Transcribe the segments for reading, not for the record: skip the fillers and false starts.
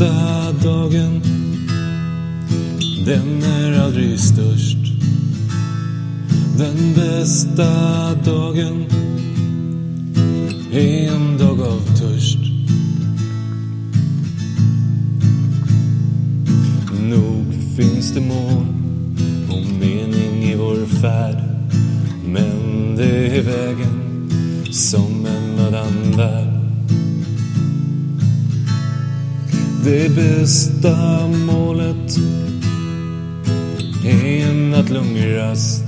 bästa dagen, den är aldrig störst. Den bästa dagen är en dag av törst. Nog finns det mål och mening i vår färd, men det är vägen som en mödan värld. Det bästa målet är en nattlungrast,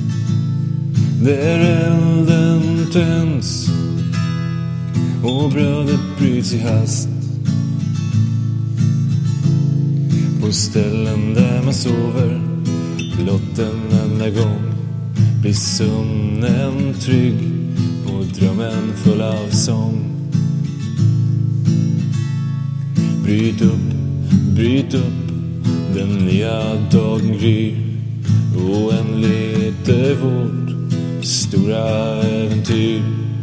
där elden tänds och brödet bryts i hast. På ställen där man sover blott en enda gång blir sömnen trygg och drömmen full av sång. Bryt upp, den nya dagen gryr. Oändligt är vårt stora äventyr.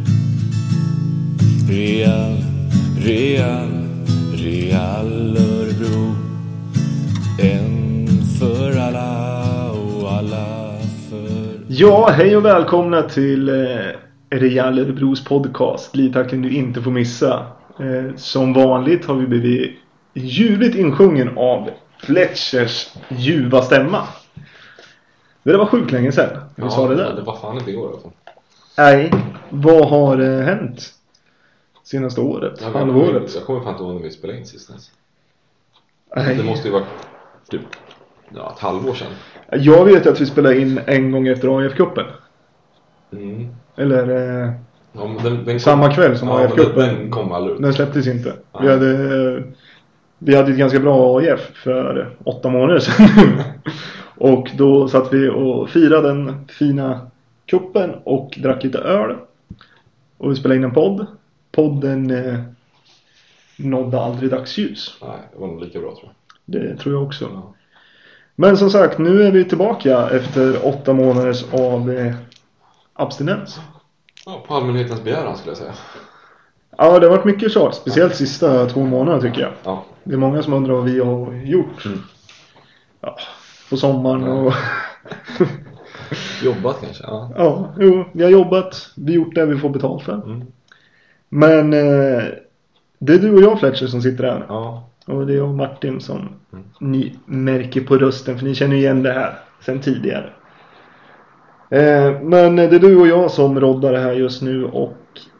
Real Örebro. En för alla och alla för... Ja, hej och välkomna till Real Örebros podcast. Livtakten du inte får missa. Som vanligt har vi blivit ljuvligt insjungen av Fletchers ljuva stämma. Det var sjukt länge sedan. Vi sa det där. Det var fan inte igår i alla fall. Nej, vad har hänt senaste året? Halvåret? Jag kommer fan inte ihåg när vi spelade in sist. Nej. Det måste ju vara typ ett halvår sedan. Jag vet att vi spelade in en gång efter AIF-cupen. Eller ja, men den samma kväll som AIF-cupen. Den kom aldrig ut. Den släpptes inte. Ja. Vi hade ett ganska bra AIF för 8 månader sedan. Och då satt vi och firade den fina kuppen och drack lite öl. Och vi spelade in en podd. Podden nådde aldrig dagsljus. Nej, det var nog lika bra tror jag. Det tror jag också. Ja. Men som sagt, nu är vi tillbaka efter 8 månaders av abstinens. Ja, på allmänhetens begäran skulle jag säga. Ja, det har varit mycket tjat. Speciellt sista 2 månaderna tycker jag. Ja. Det är många som undrar vad vi har gjort. Ja, på sommaren och... Jobbat kanske, ja. Ja, vi har jobbat. Vi har gjort det vi får betalt för. Men det är du och jag, Fletcher, som sitter här. Ja. Och det är jag och Martin som ni märker på rösten. För ni känner igen det här sen tidigare. Men det är du och jag som roddar det här just nu. Och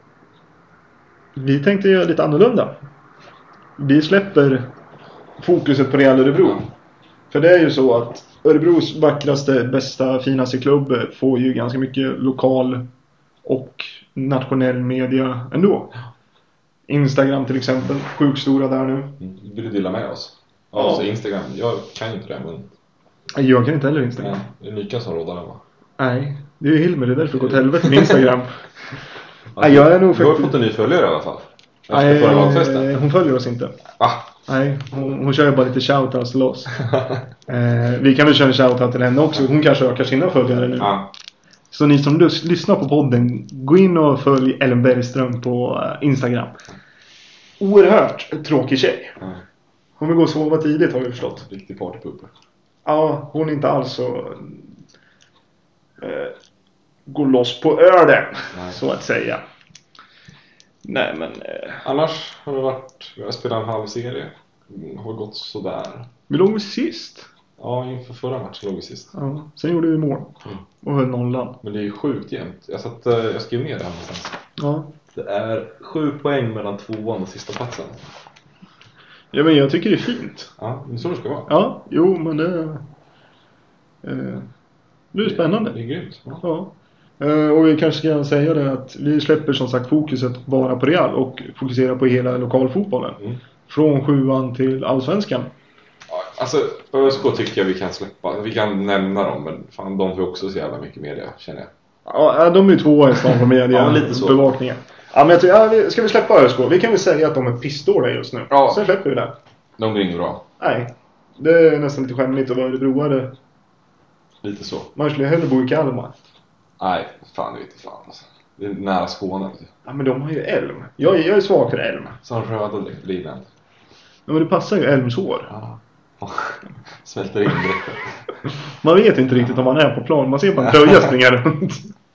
vi tänkte göra lite annorlunda. Vi släpper fokuset på Real Örebro. För det är ju så att Örebros vackraste, bästa, finaste klubb får ju ganska mycket lokal och nationell media ändå. Instagram till exempel, sjukt stora där nu. Vill du dela med oss? Ja, alltså Instagram, jag kan inte det, men... Jag kan inte heller Instagram. Nej, det är Mikael som rådar den, va? Nej, det är ju Hilmer, det är därför det går till helvete med Instagram. Alltså, jag är nog du har fått en ny följare i alla fall. Nej, hon följer oss inte. Va? Nej, hon kör ju bara lite shoutouts till oss. Vi kan väl köra en shoutout till henne också. Hon kanske ökar sina följare nu. Ja. Så ni som lyssnar på podden, gå in och följ Ellen Bergström på Instagram. Oerhört tråkig tjej. Hon vill gå och sova tidigt, har vi förstått. Riktig partypupper. Ja, hon är inte alls så... gå loss på ölen, så att säga. Nej, men... Annars har det varit... Vi har spelat en halv serie. Har gått sådär. Vi låg sist. Ja, inför förra matchen låg vi sist. Ja, sen gjorde vi mål. Och höll nollan. Men det är ju sjukt jämnt. Jag skrev ner det här någonstans. Ja. Det är 7 poäng mellan 2:an och sista platsen. Ja, men jag tycker det är fint. Ja, det är så det ska vara. Ja, jo, men det... det är spännande. Det är grymt. Ja. Och vi kanske ska säga det att vi släpper som sagt fokuset bara på Real och fokuserar på hela lokalfotbollen. Från 7:an till Allsvenskan. Ja, alltså ÖSK tycker jag vi kan släppa. Vi kan nämna dem, men fan, de får också så jävla mycket media, känner jag. Ja, de är ju 2 i stan på media. Ja, lite så. Bevakningen. Ja, men jag tror, ska vi släppa ÖSK? Vi kan väl säga att de är pissdåliga just nu. Ja. Sen släpper vi det. De blir inget bra. Nej, det är nästan lite skämmigt att vara Örebroare. Lite så. Man skulle hellre bo i Kalmar. Nej, fan, det vet inte fan alltså. Det är nära Skåne. Ja, men de har ju Elm. Jag är svag för Elm. Så har de röda linan. Ja, men det passar ju Elmshår. Ja. Smälter in direkt. Man vet inte riktigt om man är på plan. Man ser bara en tröja springa runt.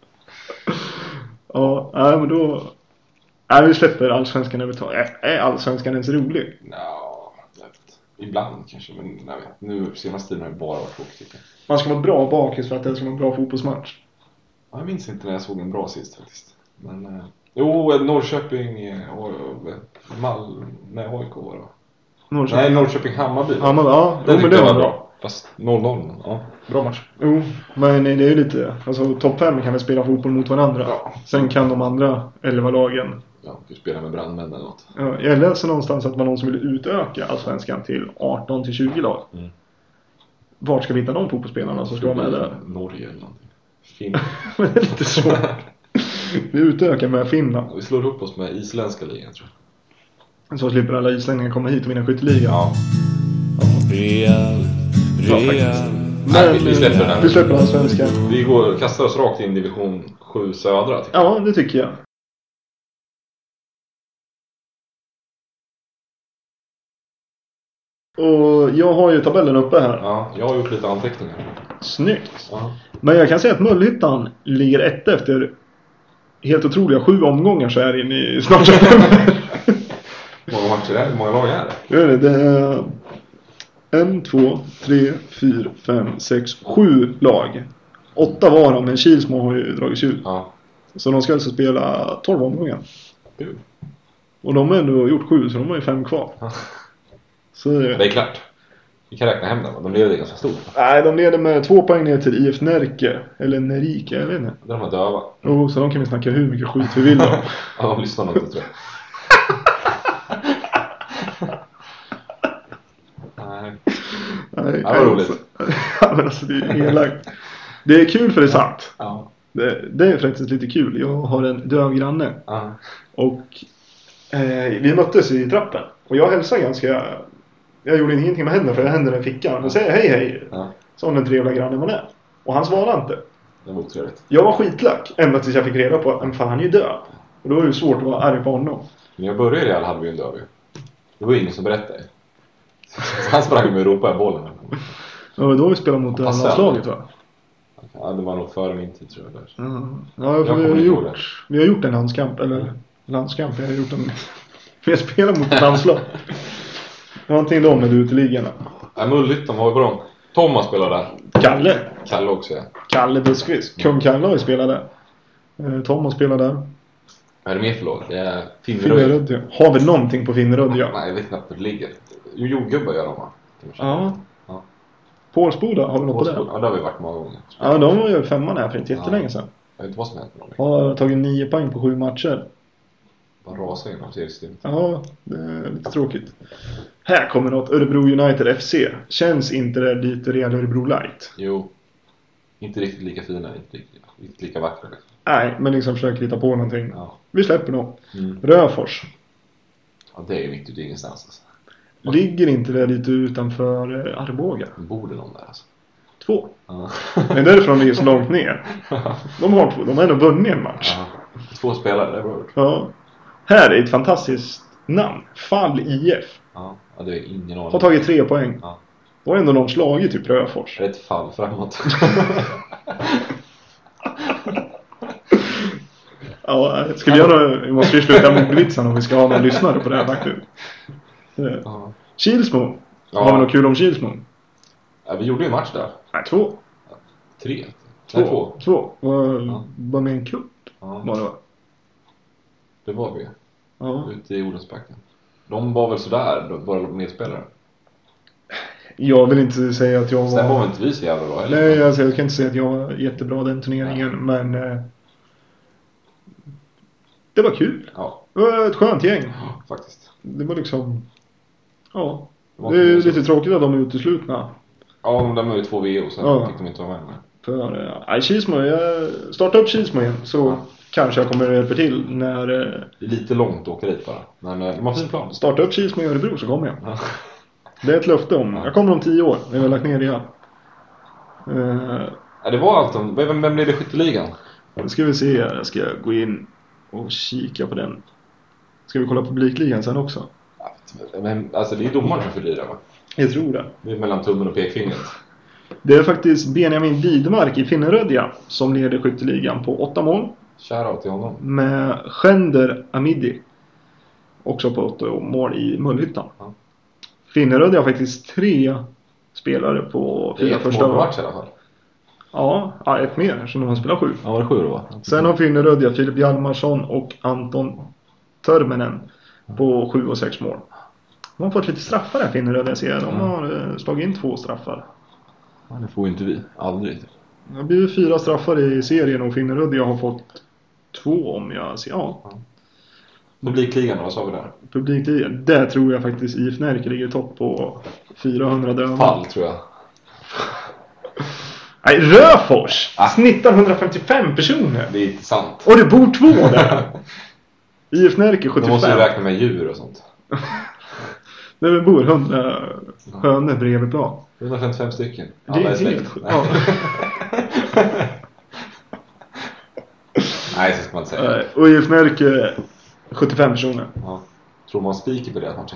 Ja, nej, men då... Nej, vi släpper allsvenskan överhuvudtaget. Är allsvenskan ens rolig? Ja, ibland kanske. Men jag vet, nu senaste tiden har det bara varit tråkigt. Man ska vara bra bakis för att det ska vara en bra fotbollsmatch. Ja, jag minns inte när jag såg en bra sist faktiskt. Men... Jo, Norrköping och med AIK var det. Nej, Norrköping-Hammarby. Ja, den men det var bra. Fast 0-0, ja. Bra match. Jo, men det är ju lite... Alltså, topp 5 kan väl spela fotboll mot varandra. Ja. Sen kan de andra 11 lagen... Ja, du spelar med brandmän eller något. Ja, jag läser någonstans att man någon som vill utöka allsvenskan till 18-20 lag. Vart ska vi hitta de fotbollsspelarna som ska vara med där? Norge eller någonting. Finland. Men det är lite så. Vi utökar med Finland. Ja, vi slår upp oss med isländska ligan, tror jag. Så slipper alla islänningar komma hit och vinna skytteligan. Ja. Real. Nej, vi släpper den här. Vi släpper allsvenskan. Vi kastar oss rakt in i division 7 södra, tycker Ja, det tycker jag. Och jag har ju tabellen uppe här. Ja, jag har gjort lite anteckningar. Snyggt. Ja. Men jag kan säga att Möllhyttan ligger efter helt otroliga 7 omgångar så här in i snart september. Hur många matcher är det? Hur många lag är det? Det är 1, 2, 3, 4, 5, 6, 7 lag. 8 var de, men Kilsmo har ju dragits ut. Ja. Så de ska alltså spela 12 omgångar. Kul. Och de har ändå gjort 7, så de har ju 5 kvar. Ja. Så Det är klart. Vi kan räkna hem dem. De leder ganska stort. nej, de leder med 2 poäng ner till IF Närke. Eller Närike, jag vet inte. Där de är döva. Så de kan vi snacka hur mycket skit vi vill om. Ja, de lyssnar nog inte, tror jag. Nej. Nej, det var roligt. Ja, men alltså det är elakt. Det är kul för det är sant. Ja. Det är faktiskt lite kul. Jag har en döv granne. Ja. Och vi möttes i trappen. Och jag hälsade ganska... Jag gjorde ingenting med händerna för jag hände den i fickan. Men säger hej. Ja. Som den trevliga grannen man är. Och han svarade inte. Det var otrevligt. Jag var skitlack. Ända tills jag fick reda på att fan, han är ju döv. Och då är det svårt att vara arg på honom. När jag började i Real hade vi en döv. Det var ingen som berättade. Han sprang med och ropade bollen. Ja, då vi spelade mot landslaget, va? Ja, det var nog före min tid, tror jag. Där. Ja, för vi har gjort en landskamp. Eller landskamp, jag har gjort en... Vi har spelat mot ett landslag. Det var någonting då med uteliggarna. Ja, Möllhyttan var ju på dem. Thomas spelade där. Kalle också, ja. Kalle Buskvist. Kung Kalle har ju spelat där. Thomas spelade där. Vad är det mer för lag? Det är Finnerödja. Har vi någonting på Finnerödja? Nej, jag vet knappt hur det ligger. Jordgubbar gör de, va? Ja. Pålsboda, har vi något på det? Ja, det har vi varit många gånger. Ja, de var ju 5 här för inte jättelänge sedan. Jag vet inte vad som hänt med dem. Har tagit 9 poäng på 7 matcher. Bara rasar inom seriesystemet. Ja, det är lite tråkigt. Här kommer något. Örebro United FC. Känns inte det lite Real Örebro Light? Jo. Inte riktigt lika fina, inte lika vackra. Nej, men liksom försöker hitta på någonting. Ja. Vi släpper nog. Röfors. Ja, det är ju mitt ute ingenstans alltså. Ligger inte det lite utanför Arboga? Borde någon där alltså. 2. Ja. Men därifrån ligger så långt ner. De har 2. De har ändå vunnit en match. Ja. 2 spelare, det är bra. Ja. Här är ett fantastiskt namn. Fall IF. Ja, det är ingen aning. Har tagit 3 poäng. Ja. Då har ändå någon slagit typ Röfors. Det är ett fall framåt. Ja, skulle jag vi måste ju sluta med ordvitsen om vi ska ha någon lyssnare på det här faktiskt. Ja. Kilsmo. Ja. Har vi något kul om Kilsmo? Ja, vi gjorde ju en match där. Nej, 2. 3. Nej, 2. 2. Var med en kupp. Ja. Var det, va? Det var vi. Ja. Ute i Odensbacken. De var väl sådär, våra medspelare. Jag vill inte säga att jag var... Sen var inte vi så jävla bra heller. Nej, alltså, jag kan inte säga att jag var jättebra den turneringen. Men det var kul. Ja. Det var ett skönt gäng. Ja, faktiskt. Det var liksom... Ja. Det Det är var lite tråkigt att de är uteslutna. Ja, men de var ju 2 VO så Ja. fick de inte vara med. För Kilsmo, jag startar upp Kilsmo igen. Så kanske jag kommer att hjälpa till när... Det är lite långt att åka dit bara. Men de har fin plan. Starta upp Kilsmo i Örebro så kommer jag. Ja. Det är ett löfte om. Jag kommer om 10 år. När jag har lagt ner det igen. Ja, det var allt om... Vem blev det skytteligan? Nu ska vi se här. Jag ska gå in och kika på den. Ska vi kolla publikligan sen också? Jag vet Men alltså det är domaren som fördyrar, va? Jag tror det. Det är mellan tummen och pekfingret. Det är faktiskt Benjamin Widmark i Finnerödja som leder skytteligan på 8 mål. Shoutout till honom. Med Schender Amidi också på 8 mål i Mullhyttan. Ja. Finnerödja har faktiskt 3 spelare på 4 första match i alla fall. Ja, ett mer som de har spelat 7. Ja, var det 7 då, va? Sen har Finnerödja Filip Hjalmarsson och Anton Törmenen på 7 och 6 mål. De har fått lite straffar här, Finnerödja, ser jag. De har slagit in 2 straffar. Ja, det får inte vi. Aldrig. Det har blivit 4 straffar i serien och Finnerödja har fått 2 om jag ser. Ja. Publikligan, vad sa vi där? Publikligan, där tror jag faktiskt IF Närke ligger topp på 400 döma. Fall, tror jag. Nej, Röfors snittar 155 personer. Det är inte sant. Och det bor 2 där. IF Närke 75. De måste ju räkna med djur och sånt. Där bor 100 hönor bredvid plan. 155 stycken. Det är helt sjukt. Ja. Nej, så ska man inte säga. Och IF Närke 75 personer. Ja. Tror man spiker på det matchen?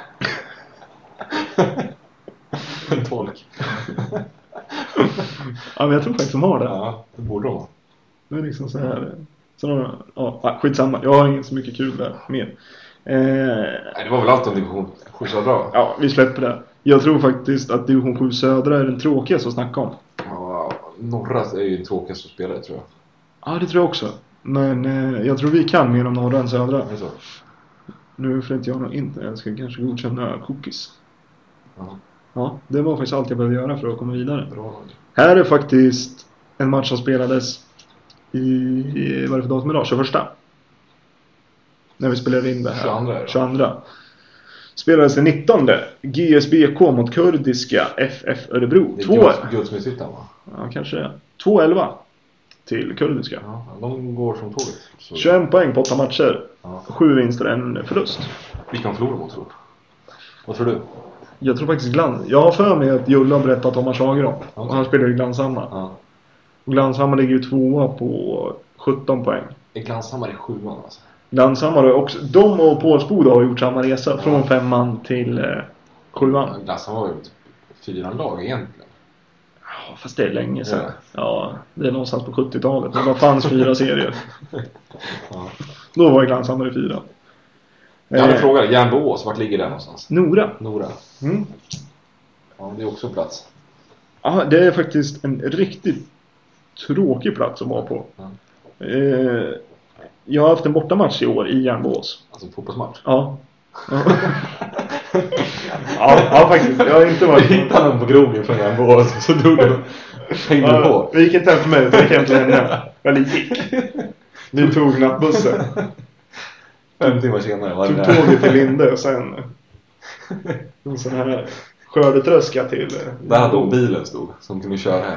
En tolk. Ja, men jag tror faktiskt de har det. Ja, det borde de ha. Det är liksom så här. Så ja, skitsamma. Jag har inte så mycket kul där med. Nej, det var väl allt om division 7 södra. Ja, vi släpper det. Jag tror faktiskt att division 7 södra är den tråkigaste att snacka om. Ja, norra är ju den tråkigaste spelare, tror jag. Ja, det tror jag också. Men jag tror vi kan mer om norra än södra. Är det så? Nu får inte jag någon inte. Jag ska kanske godkänna cookies. Ja. Ja, det var faktiskt allt jag behövde göra för att komma vidare. Bra. Här är faktiskt en match som spelades i vad är det för datum idag? 21. När vi spelade in det här. 22. Spelades den 19. GSBK mot kurdiska FF Örebro. Det är Guldsmedshyttan, va? Ja, kanske det. 2-11 till kurdiska. Ja, de går som tåget. Så... 21 poäng på 8 matcher. Ja. 7 vinster, en förlust. Vi kan förlora mot, tror. Vad tror du? Jag tror faktiskt jag har för mig att Julla har berättat om Thomas Hageron. Okay. Och han spelar i Glanshammar. Ja. Och Glanshammar ligger ju 2 på 17 poäng. Är Glanshammar i 7 alltså? Glanshammar har också, de och Pålsboda har gjort samma resa. Från 5 till 7. Glanshammar har ju 4 lag egentligen. Ja, fast det är länge sedan. Ja, det är någonstans på 70-talet. Men det fanns 4 serier. Ja. Då var Glanshammar i 4. Jag hade frågat, Järnboås, vart ligger det någonstans? Nora. Mm. Ja, det är också plats. Ja, det är faktiskt en riktigt tråkig plats att vara på. Ja. Jag har haft en bortamatch i år i Järnboås. Alltså fotbollsmatch? Ja. Ja, faktiskt. Jag har inte varit... Hittade någon på krogen från Järnboås, så drog du. Hängde på. Det gick inte hem för mig, det gick hem till henne. Eller gick. Vi tog nattbussen. 5 timmar senare var det tog tåget till Linde och sen en sån här skördetröska till... Där hade hon bilen stod, som kunde köra hem.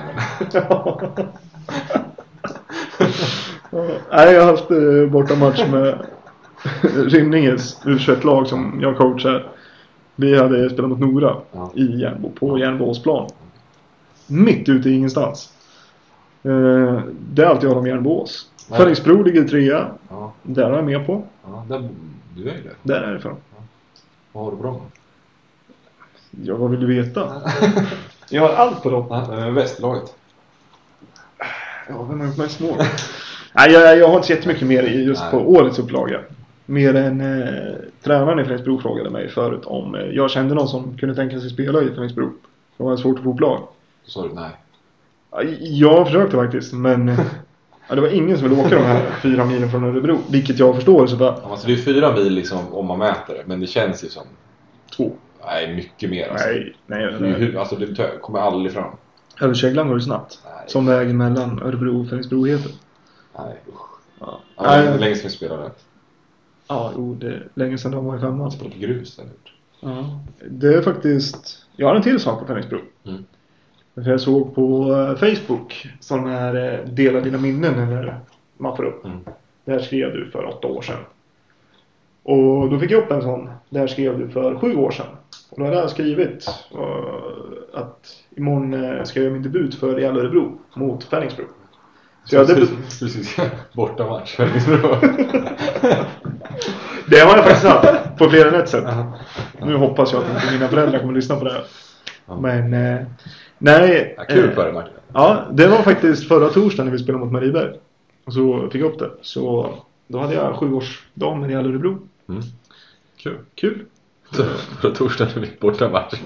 Nej, jag har haft bortamatch med Rimninges U21-lag som jag coachar. Vi hade spelat mot Nora i Järnbo, på Järnboåsplan. Mitt ute i ingenstans. Det är allt jag har om Järnboås. Fänriksbro ligger 3. Ja. Där är jag med på. Ja, du är det. Där är det för. Ja. Vad har du på dem? Ja, vad vill du veta? Jag har allt på dem. Västlaget. Ja, vem har gjort mest mål? Nej, jag har inte sett mycket mer just på årets upplaga. Mer än tränaren i Fänriksbro frågade mig förut om jag kände någon som kunde tänka sig spela i Fänriksbro. Det var svårt att få upplag. Så sa du nej? Jag försökte faktiskt, men det var ingen som ville åka de här 4 milen från Örebro. Vilket jag förstår. Så bara... alltså det är 4 mil liksom, om man mäter det, men det känns ju som 2. Nej, mycket mer alltså. Nej. Alltså det kommer aldrig fram. Över Käglan går det snabbt. Nej. Som vägen mellan Örebro och Fänriksbro heter. Nej, usch. Ja. Det är länge sedan vi spelade. Ja, det är länge sedan de var i 5. Man spelar på grus eller? Ja, det är faktiskt... Jag har en till sak på Fänriksbro. För jag såg på Facebook sån här dela dina minnen eller man får upp. Det här skrev du för 8 år sedan. Och då fick jag upp en sån. Det här skrev du för 7 år sedan. Och då hade jag skrivit att imorgon ska jag göra min debut för Real Örebro mot Fänriksbro. Så jag precis borta match Fänriksbro. Det har jag faktiskt haft. På fler än ett sätt. Nu hoppas jag att inte mina föräldrar kommer att lyssna på det här. Men nej. Ja, kul för det, Martin. Ja, det var faktiskt förra torsdagen när vi spelade mot Marieberg. Och så fick jag upp det. Så då hade jag 7-årsdag med i Örebro. Kul. Förra torsdagen när vi fick borta match.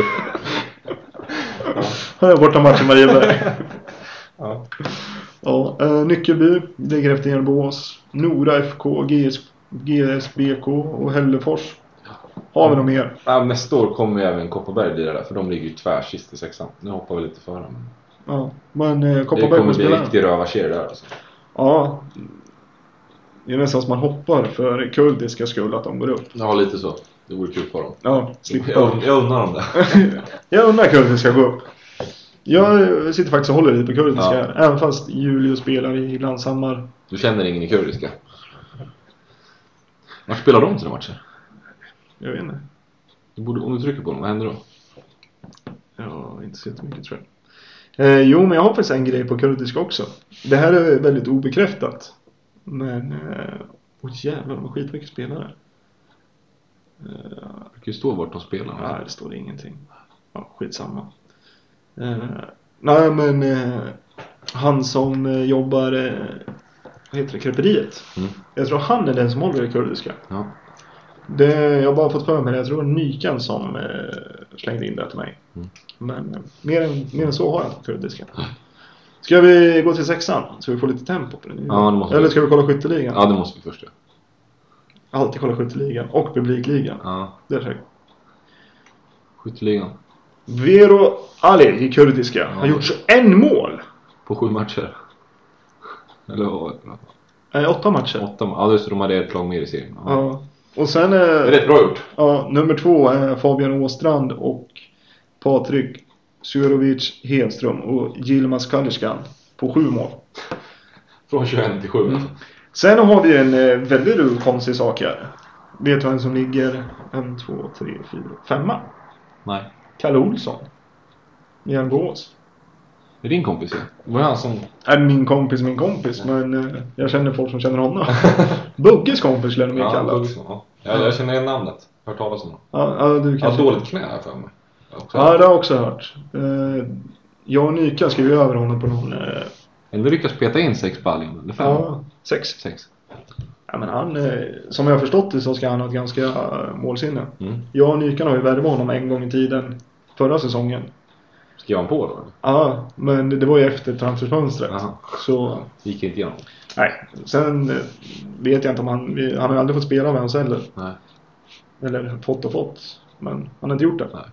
Har jag borta match i Marieberg. Ja, Nyckelby ligger efter Järnbås. Nora FK, GSBK och Hällefors. Har vi något mer? Ja, nästa år kommer ju även Kopparberg lira där. För de ligger ju tvärsist i 6an. Nu hoppar vi lite före. Ja, men Kopparberg kommer bli riktigt rövartjer där alltså. Ja. Det är nästan som man hoppar för kurdiska skull att de går upp. Ja, lite så. Det vore kul för dem. Ja, jag undrar om det. Jag undrar kurdiska gå upp. Jag sitter faktiskt och håller lite på kurdiska här. Även fast Julius spelar i Glanshammar. Du känner ingen i kurdiska? Var spelar de sina matcher? Jag vet inte. Om du trycker på dem, vad händer då? Ja, inte så mycket tror jag. Jo, men jag har faktiskt en grej på kurdiska också. Det här är väldigt obekräftat. Men, jävlar, de har skitmycket spelare. Det kan ju stå vart de spelar. Nej, det står ingenting. Ja, skitsamma. Nej, men han som jobbar, vad heter det, kreperiet. Jag tror han är den som håller det kurdiska. Ja. Jag har bara fått för mig det. Jag tror det var Nykan som slängde in det till mig. Men mer än så har jag inte kurdiska. Ska vi gå till 6an så vi får lite tempo på det? Ja, det måste Eller ska vi kolla skytteligan? Ja, det måste vi först. Alltid kolla skytteligan och publikligan. Ja. Det är säkert. Skytteligan. Vero Ali i kurdiska har gjort 21 mål. På 7 matcher. Eller vad? 8 matcher. 8 matcher. Ja, just det, de hade ett lag mer i serien. Ja. Och sen det är rätt bra gjort. Ja, nummer 2 är Fabian Åstrand och Patrik Surovic Hedström och Yilmaz Kalishkan på 7 mål. Från 21 till 7. Sen har vi en väldigt konstig sak här. Vet du vem som ligger 1, 2, 3, 4, 5? Nej. Kalle Olsson. Järnbås. Det är din kompis, ja? Var han som... Är min kompis, men jag känner folk som känner honom. Bugges kompis skulle jag nog kalla. Jag känner igen namnet. Hört talas om honom. Ja, du kan. Jag har dåligt knä här för mig. Ja, det har jag också hört. Jag och Nyka skrev ju över honom på någon... Ändå lyckas peta in 6 baljen, eller 5? Ja, 6. Ja, men han, som jag har förstått det så ska han ha ett ganska målsinne. Jag och Nykan har ju värvat honom en gång i tiden förra säsongen. Skrev han på då? Ja, men det var ju efter transferfönstret. Så gick inte igenom. Nej, sen vet jag inte om han har aldrig fått spela med hans heller. Nej. Eller fått. Men han har inte gjort det. Nej.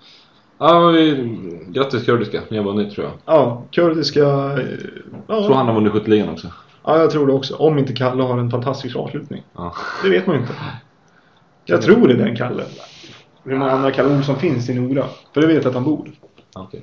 Ja, grattis kurdiska. Ni har vunnit, tror jag. Ja, kurdiska... Jag tror han har vunnit skytteligan också. Ja, jag tror det också. Om inte Kalle har en fantastisk avslutning. Ja. Det vet man inte. Jag tror det är den Kalle. Hur många andra Kalle Olsson finns i Nora? För det vet jag att han bor. Okej.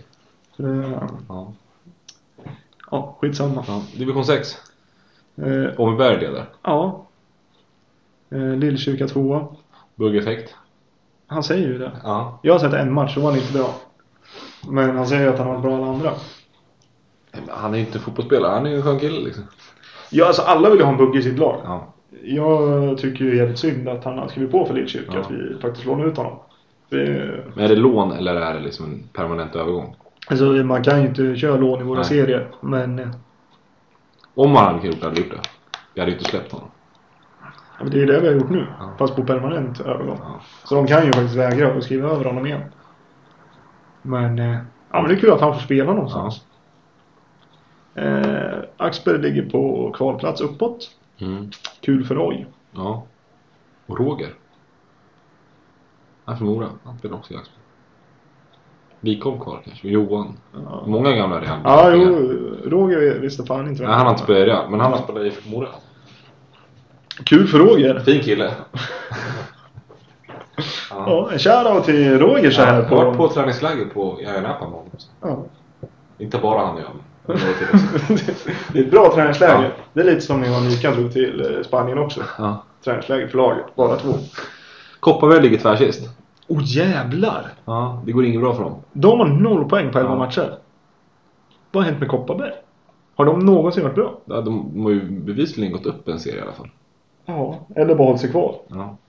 Ja, skitsamma. Ja. Division 6. Åmmeberg det där. Ja. Lillkyrka 2. Buggeffekt. Han säger ju det. Ja. Jag har sett en match och var inte bra. Men han säger att han har varit bra alla andra. Han är ju inte fotbollsspelare. Han är ju en skön kille liksom. Ja, alltså alla vill ju ha en bugg i sitt lag. Ja. Jag tycker ju helt synd att han har skrivit på för Lillkyrka. Att vi faktiskt lånar ut honom. Men är det lån eller är det liksom en permanent övergång? Alltså man kan ju inte köra lån i våra serier. Men... Om man hade gjort det. Vi hade ju inte släppt honom. Ja, men det är ju det vi har gjort nu. Fast på permanent övergång. Så de kan ju faktiskt vägra att skriva över honom igen. Men det är kul att han får spela någonstans. Axberg ligger på kvalplats uppåt. Kul för Roy. Ja. Och Roger. Han för Mora. Han spelar också i Axberg. Vi kom kvar kanske. Johan. Ja. Många gamla redan. Ja, Roger visste fan inte. Nej, han har inte spelat, men han har spelat i Mora. Kul för Roger. Fin kille. Ja, en shoutout till Roger så här. Jag har varit på träningsläger på Jajanapa. Ja. Inte bara han och jag. Det är ett bra träningsläger. Ja. Det är lite som när jag och Mika drog till Spanien också. Ja. Träningsläger för laget, bara 2. Kopparberg ligger tvärsist. Jävlar! Ja, det går inget bra för dem. De har 0 poäng på 11 matcher. Vad har hänt med Kopparberg? Har de någonsin varit bra? Ja, de har ju bevisligen gått upp en serie i alla fall. Ja, eller bara hållit sig kvar. Ja.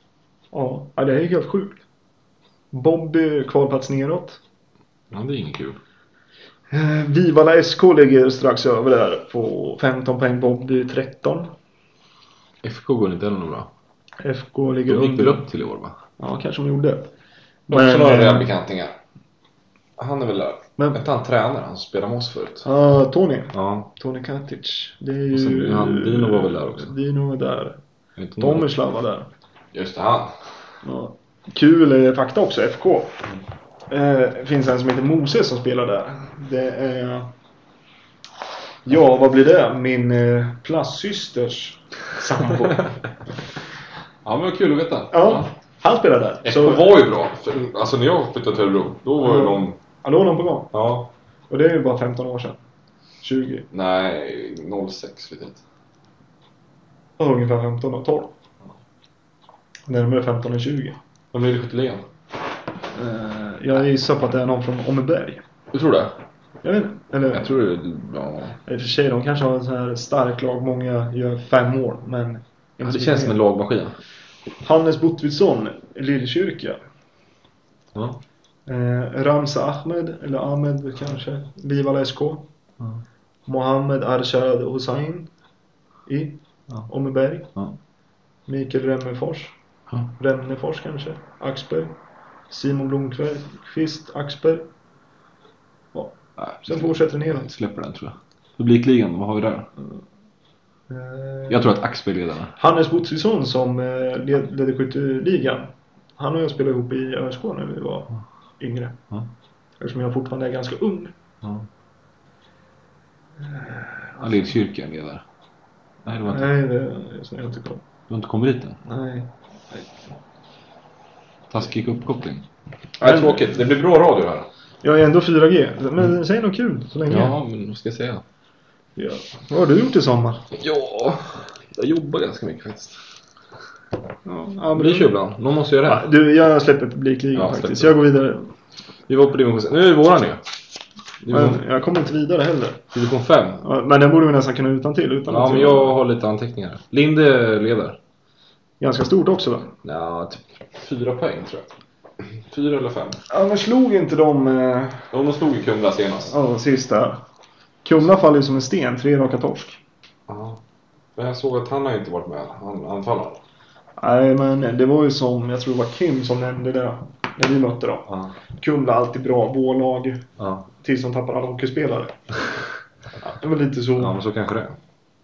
Ja, det är helt sjukt. Bobby kvalplats neråt. Ja, det är inget kul. Vivalla SK ligger strax över där på 15 poäng, Bobby 13. FK går inte heller bra. FK ligger De gick under. väl upp till i år, va? Ja, kanske de gjorde. Men också några redan bekantingar. Han är väl där. Men inte han tränare, han spelar med oss förut. Tony. Ja. Tony Katic. Det är ju... Och sen, Dino var väl där också. Dino var där. Tomislav var där. Just det, han. Ja. Kul fakta också, FK. Finns en som heter Moses som spelar där. Det är... Ja, vad blir det? Min plastsysters sambo. Ja, men vad kul att veta. Ja, han spelar där. FK var ju bra. Alltså när jag flyttade till Örebro, då var ju de... Ja, då var de på gång. Ja. Och det är ju bara 15 år sedan. 20. Nej, 06 vet jag inte. Ja, ungefär 15 och 12. Närmare 15 än 20. Vem är det 70-ligan? Jag gissar på att det är någon från Åmmeberg. Du tror det? Jag vet inte. Eller, Jag tror det, ja. I och för sig, de kanske har en sån här stark lag. Många gör 5 mål, men... Det känns som en lagmaskin. Hannes Botvidsson, Lillkyrka. Ja. Ramza Ahmed, eller Ahmed kanske, Vivalla SK. Mohammed Arshad Hussein i Åmmeberg. Mikael Remmefors. Remmefors kanske, Axberg. Simon Blomqvist, Axberg. Ja. Sen fortsätter ner. Släpper den, tror jag. Publikligan, vad har vi där? Jag tror att Axberg leder. Hannes Botvidsson som ledde skytteligan. Han och jag spelade ihop i ÖSK när vi var yngre. Eftersom jag fortfarande är ganska ung. Lillkyrkan leder. Nej, det var inte. Nej, det är inte kom. Du har inte kommit dit än? Nej. Taskig uppkoppling. Nej, tråkigt. Det blir bra radio här. Jag är ändå 4G. Men säg något kul så länge. Ja, men vad ska jag säga? Ja. Vad har du gjort i sommar? Ja, jag jobbar ganska mycket faktiskt. Ja, men det kör ibland. Någon måste göra det. Ja, du, jag släpper publikligan faktiskt. Jag går vidare. Vi var på division 6. Nu är det våran nu. Men jag kommer inte vidare heller. Division 5. Ja, men den borde vi nästan kunna utan till. Ja, men jag har lite anteckningar. Linde leder. Ganska stort också va? Ja, typ 4 poäng tror jag. 4 eller 5. Ja, men slog inte de... De slog i Kumla senast. Ja, sista. Kumla faller ju som en sten, 3 raka torsk. Ja. Men jag såg att han har inte varit med. Han anfallade. Nej, men det var ju som, jag tror det var Kim som nämnde det när vi mötte dem. Ja. Kumla alltid bra, vårlag. Ja. Tills de tappar alla hockeyspelare. Det var lite så. Ja, men så kanske det.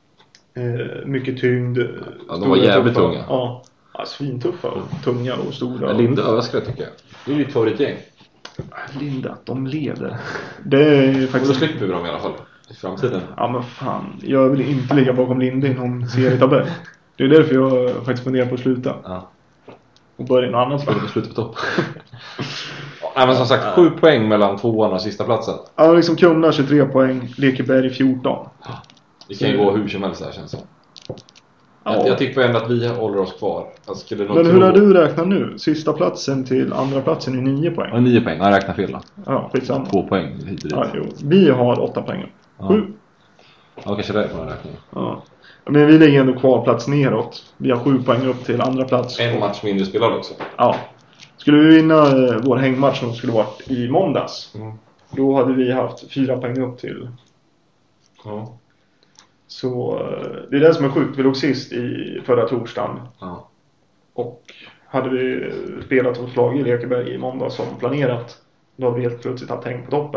Mycket tyngd. Ja, de var jävligt tunga. Ja, svintuffa och tunga och stora. Men Linde överraskade tycker jag. Det är ju ditt favoritgäng. Linde, att de leder. Det är faktiskt... Och då slipper vi dem i alla fall i framtiden. Ja, men fan. Jag vill inte ligga bakom Linde i någon serietabell. Det är därför jag faktiskt funderar på att sluta. Ja. Och börja något annat. Skulle sluta på topp. Nej, men som sagt, 7 poäng mellan 2:an och sista platsen. Ja, liksom Kumla 23 poäng, Lekeberg 14. Det kan ju gå hur som helst här känns det. Ja. Jag tycker ändå att vi håller oss kvar. Men hur har du räknat nu? Sista platsen till andra platsen är 9 poäng. Ja, 9 poäng. Jag räknar fel då. Ja, skitsamma. 2 poäng hit och dit. Ja, jo. Vi har 8 poäng. 7. Ja, kanske det är på den räkningen. Ja. Men vi ligger ändå kvar plats neråt. Vi har 7 poäng upp till andra plats. En match mindre spelad också. Ja. Skulle vi vinna vår hängmatch som skulle varit i måndags. Då hade vi haft 4 poäng upp till. Ja. Så det är det som är sjukt. Vi låg sist i förra torsdagen. Ja. Och hade vi spelat vårt lag i Lekeberg i måndag som planerat, då hade vi helt plötsligt haft häng på toppen.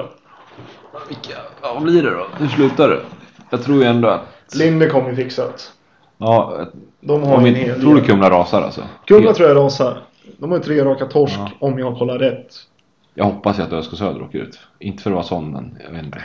Vad blir det då? Hur slutar det? Jag tror ju ändå att... Linde kommer ju fixat. Ja, de har en hel del. Tror du Kumla rasar alltså? Kumla tror jag rasar. De har ju 3 raka torsk om jag kollar rätt. Jag hoppas ju att ÖSK Söder åker ut. Inte för att vara sån, men jag vet inte.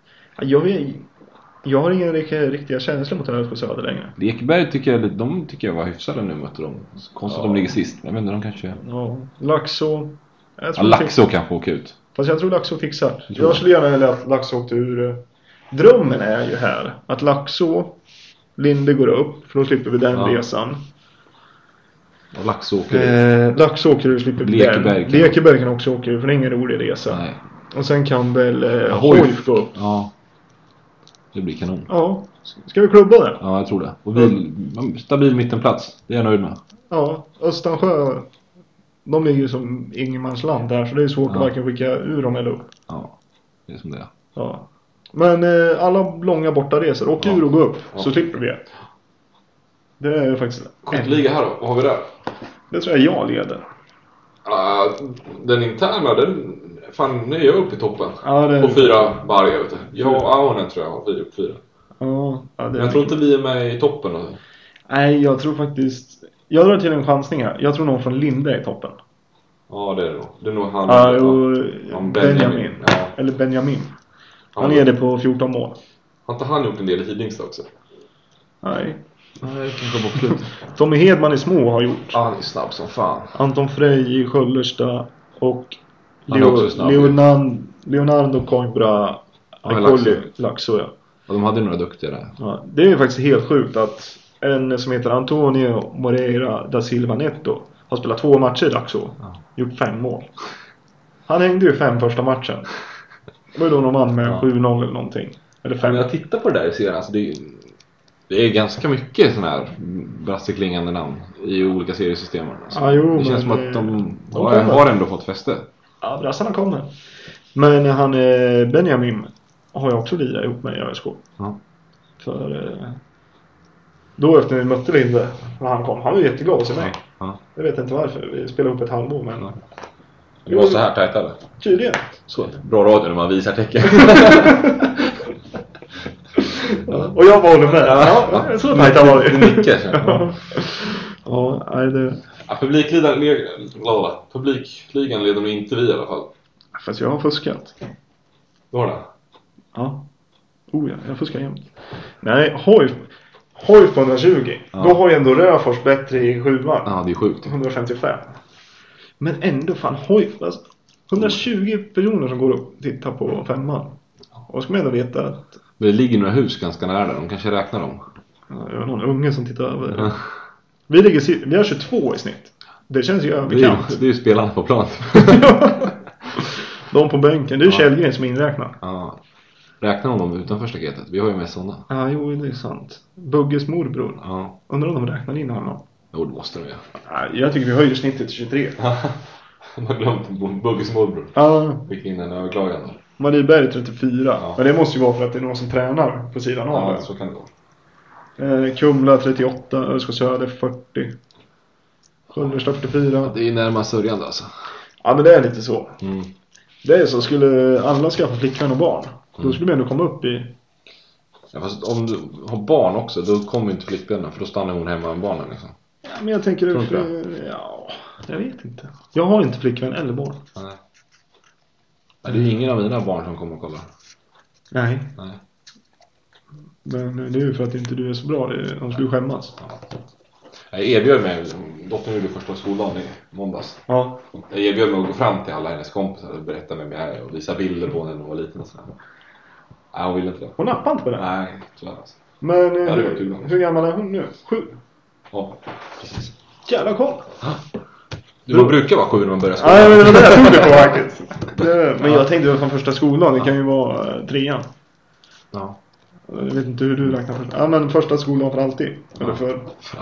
Jag har ingen riktiga känslor mot ÖSK Söder längre. Lekeberg tycker jag var hyfsade nu mötte dem. Konstigt att de ligger sist. Jag vet inte, de kanske... Ja, Laxå. Laxå kanske åker ut. Fast jag tror Laxå fixar. Jag skulle gärna vilja att Laxå åkte ur. Drömmen är ju här att Laxå, Linde går upp, för då slipper vi den resan. Och Laxå åker ut. Laxå åker ur, slipper vi den. Lekeberg kan också åka ur, för det är ingen rolig resa. Nej. Och sen kan väl Hojf gå upp. Ja. Det blir kanon. Ja, Ska vi klubba det? Ja, jag tror det. Och stabil mittenplats. Det är jag nöjd med. Ja, Östansjö. De ligger ju som ingenmansland där. Så det är svårt att varken skicka ur dem eller upp. Ja, det är som det är. Ja. Men alla långa bortaresor. Åk ur och gå upp. Så slipper vi det. Det är faktiskt... Skytteliga här då, vad har vi där? Det tror jag leder. Den interna, fan, nu är jag uppe i toppen. Ja, det... På 4 varje, vet du. Jag och Aunen tror jag har 4. Ja, det jag tror inte vi är med i toppen. Eller? Nej, jag tror faktiskt... Jag drar till en chansning här. Jag tror någon från Linde är i toppen. Ja, det är det nog. Det är nog han. Benjamin. Ja. Eller Benjamin. Han är det på 14 mål. Har inte han gjort en del i Hidingstad också? Nej. Jag kan ta bort slut. Tommy Hedman i Små har gjort. Ja, han är snabb som fan. Anton Frey i Sköllersta. Och Leonardo Coimbra Laxo, ja. Och de hade några duktiga där. Ja, det är faktiskt helt sjukt att en som heter Antonio Moreira da Silva Neto har spelat 2 matcher i Laxo. Gjort 5 mål. Han hängde ju 5 första matchen. Det var då någon man med 7-0 eller någonting. Eller 5. Men jag tittar på det där i serien. Alltså det är ganska mycket sådana här brasseklingande namn i olika seriesystemen. Alltså. Det känns som att de har ändå fått fäste. Ja, brassarna kommer. Men han Benjamin har jag också lirat ihop med i ÖSK. Ja. För då efter vi mötte Linde när han kom. Han var jätteglad hos mig. Ja. Jag vet inte varför. Vi spelade upp ett halvår, men... Ja. Det var så här tajt eller? Tydligen. Så, bra radio när man visar tecken. Och jag var med. Ja, så tajta var det. Mycket. Ja, nej det... Ja, publikligan leder nog inte vi i alla fall. Fast jag har fuskat. Du har det? Ja. Ja, jag fuskar jämt. Nej, Hojf på 120. Ja. Då har ju ändå Röfors bättre i 7:an. Ja, det är sjukt. 155. Men ändå fan Hojf. Alltså, 120 personer som går upp och tittar på 5:an. Och ska man ändå veta att... Men det ligger några hus ganska nära där. De kanske räknar dem. Ja, jag har någon unge som tittar över. Ja. Vi har 22 i snitt. Det känns ju överkant. Det är ju spelarna på plan. De på bänken. Det är ju Källgren som är inräknad. Ja. Räknar de utanför staketet? Vi har ju med sådana. Ja, jo, det är sant. Bugges morbror. Ja. Undrar om de räknar in honom. Jo, det måste de ju. Ja, jag tycker vi höjer snittet till 23. De har glömt Bugges morbror. Ja. Fick in en överklagan. Marie Berg 34. Ja. Men det måste ju vara för att det är någon som tränar på sidan av. Ja, så kan det vara. Kumla 38. Ösko Söder 40. Sköllersta 44. Ja, det är närmast sörjande alltså. Ja, men det är lite så. Mm. Det är så, skulle alla skaffa flickvän och barn, då skulle vi ändå komma upp i... Ja, fast om du har barn också, då kommer inte flickvännen, för då stannar hon hemma med barnen liksom. Ja, men jag tänker... Ja, jag vet inte. Jag har inte flickvän eller barn. Nej. Nej, det är ingen av mina barn som kommer och kollar. Nej. Nej. Men det är ju för att inte du är så bra. De skulle skämmas. Ja. Jag erbjöd mig, dottern gjorde första skoldagen i måndags. Ja. Jag erbjöd mig att gå fram till alla hennes kompisar och berätta med mig och visa bilder på henne när hon var liten och sådär. Nej, hon ville inte det. Hon nappade inte på det? Nej, tyvärr alltså. Men hur gammal är hon nu? 7? Ja, precis. Jävla koll. Man brukar vara 7 när man börjar skolan. Nej, men det var det jag trodde på faktiskt. Men jag tänkte från första skolan, det kan ju vara 3:an. Ja. Jag vet inte hur du räknar första. Ja, men första skolan för alltid. Eller för...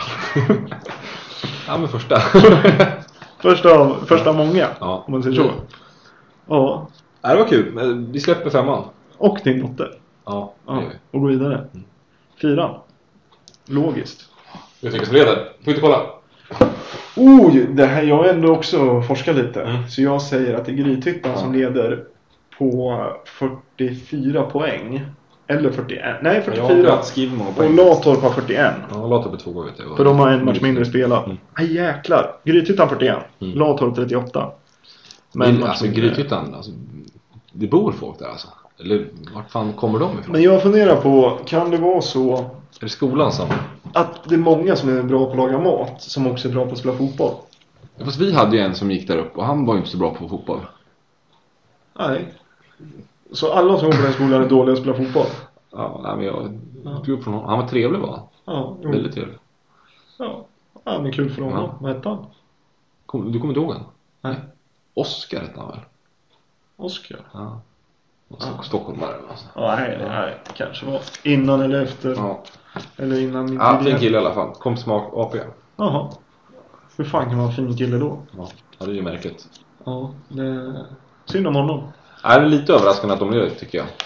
Ja, men första. första många. Ja. Om man säger så. Ja. Ja, det var kul. Men vi släpper 5:an. Och din dotter. Ja, det ja. gör vi. Och gå vidare. 4:an. Logiskt. Jag tycker som leder. Får inte kolla. Det här, jag har ändå också forskat lite. Så jag säger att det är Grythyttan som leder på 44 poäng. Eller 41. Nej, 44. Och Latorp har 41. Ja, Latorp är 2 vet jag. För de har en match mindre spelat. Nej, jäklar. Grythyttan 41. Latorp 38. Men alltså Grythyttan, alltså, det bor folk där alltså. Eller vart fan kommer de ifrån? Men jag funderar på, kan det vara så... Är det skolan som... Att det är många som är bra på att laga mat, som också är bra på att spela fotboll. Ja, fast vi hade ju en som gick där upp och han var ju inte så bra på fotboll. Nej. Så alla som går på den skolan är dåliga att spela fotboll? Ja, nej, men jag tog upp från honom. Han var trevlig, va? Ja. Väldigt trevlig. Ja, men kul för honom. Ja. Vad hette han? Du kommer inte ihåg han? Nej. Oskar hette han väl? Oskar? Ja. Stockholmare alltså. Nej, kanske var innan eller efter. Ja. Eller innan min tid. Fin kille i alla fall. Kom smak AP. Jaha. Hur fan kan man vara fin kille då? Ja, det är ju märkligt. Ja, det... Synd om honom. Det är lite överraskande att de gör det, tycker jag.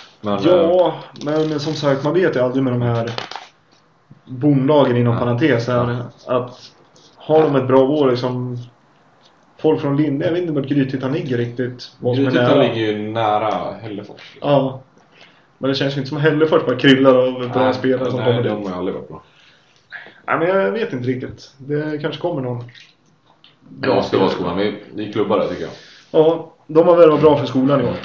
Men som sagt, man vet ju aldrig med de här bolagen inom parentes här, att har de ett bra år liksom, folk från Linde, jag vet inte vart Grythyttan ligger riktigt. Grythyttan ligger ju nära Hällefors. Ja, men det känns ju inte som Hällefors bara kryllar av bra spelare som kommer dit. Nej, de har aldrig varit bra. Nej, men jag vet inte riktigt. Det kanske kommer någon. Det måste vara skolan, vi klubbar där, tycker jag. Ja, de har väl varit bra för skolan i år.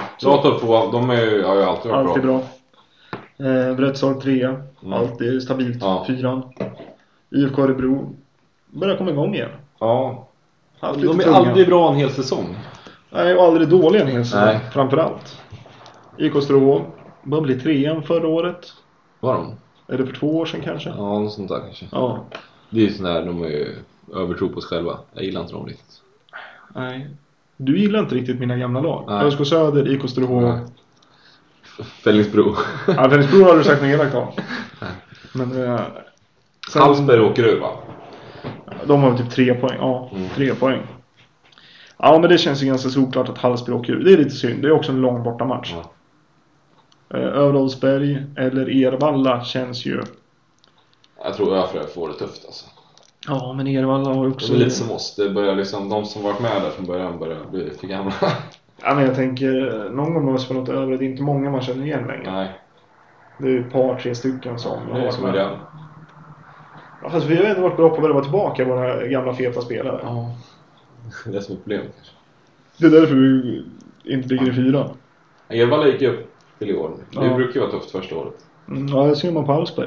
De har ju alltid varit alltid bra. Brötsal 3, alltid stabilt 4. IFK Örebro börjar komma igång igen. Ja. De är aldrig bra en hel säsong. Nej, och aldrig dåliga en hel säsong, framförallt. IFK Strå började bli 3 förra året. Var de? Är det för 2 år sedan kanske? Ja, något sånt där kanske. Ja. Det är ju sån där, de är ju övertro på sig själva. Jag gillar inte dem riktigt. Nej. Du gillar inte riktigt mina gamla lag. ÖSK Söder, IFK Strå. Fällingsbro. Ja, Fällingsbro har du sagt något elakt om. Men Hallsberg åker ur, va? De har typ 3 poäng. Ja, 3 poäng. Ja, men det känns ju ganska såklart att Hallsberg åker ur. Det är lite synd. Det är också en lång bortamatch. Övrholmsberg eller Ervalla känns ju... Jag tror Öfre får det tufft alltså. Ja, men Ervalla har ju också... Det är lite som oss. Det börjar liksom, de som varit med där från början börjar bli för gamla. Ja, men jag tänker, någon gång måste man något över. Det är inte många man känner igen längre. Nej. Det är ju ett par, 3 stycken som... Det är som är det. Ja, fast vi har ändå varit bra på att vara tillbaka, våra gamla feta spelare. Ja. Det är som ett problem kanske. Det är därför vi inte ligger i 4. Ervalla gick upp till i år. Det brukar ju vara tufft första året. Ja, det ser man på Hallsberg.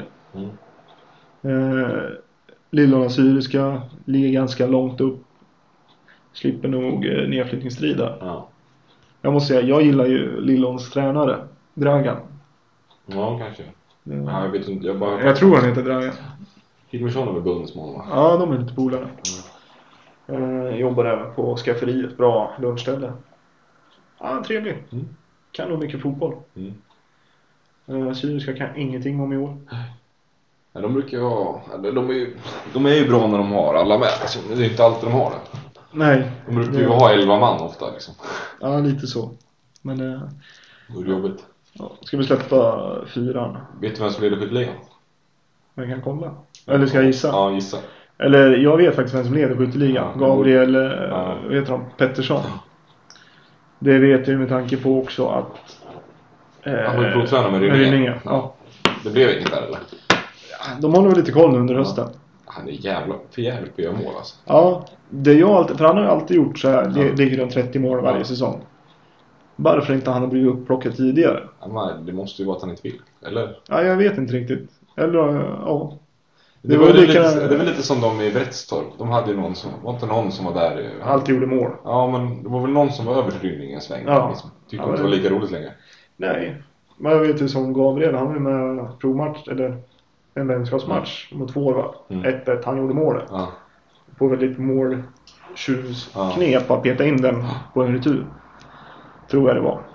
Lillån Syriska ligger ganska långt upp. Slipper nog nedflyttningsstrid där. Ja. Jag måste säga, jag gillar ju Lillåns tränare, Dragan. Ja, kanske. Ja, jag vet inte. Jag tror han heter Dragan. Hidmersson är väl bundesmål, va? Ja, de är lite polare. Jobbar även på skafferiet. Bra lunchställe. Ja, trevlig. Kan nog mycket fotboll. Syriska kan ingenting om i år. Ja, de brukar vara... De är ju bra när de har alla med. Alltså, det är inte alltid de har det. Nej. De brukar ju ha 11 man ofta liksom. Ja, lite så. Men det är jobbigt. Ja, ska vi släppa 4? Vet du vem som leder skytteligan? Jag kan kolla. Eller ska jag gissa? Ja, gissa. Eller jag vet faktiskt vem som leder skytteligan. Gabriel, vet du, Pettersson. Det vet jag med tanke på också att... Han var ju provtränare med Rynninge. Ja. Det blev inget där, eller? De har nog lite koll under hösten. Han är för jävligt på att göra mål alltså. Ja, för han har ju alltid gjort så här. Det ligger runt 30 mål varje säsong. Varför inte han har blivit upplockad tidigare? Ja, det måste ju vara att han inte vill, eller? Ja, jag vet inte riktigt. Eller, ja. Det är väl lite som de i Brättstorp. De hade ju någon som... Var inte någon som var där... Alltid gjorde mål. Ja, men det var väl någon som var över Rynninge en sväng. Ja. Liksom. Tyckte inte det var lika roligt längre. Nej. Men jag vet ju som Gabriel. Han var med provmatch, eller en vänskapsmatch mot 2 år, va? 1-1. Han gjorde målet. Ja. På väldigt måltjuvsknep att peta in den på en retur. Tror jag det var.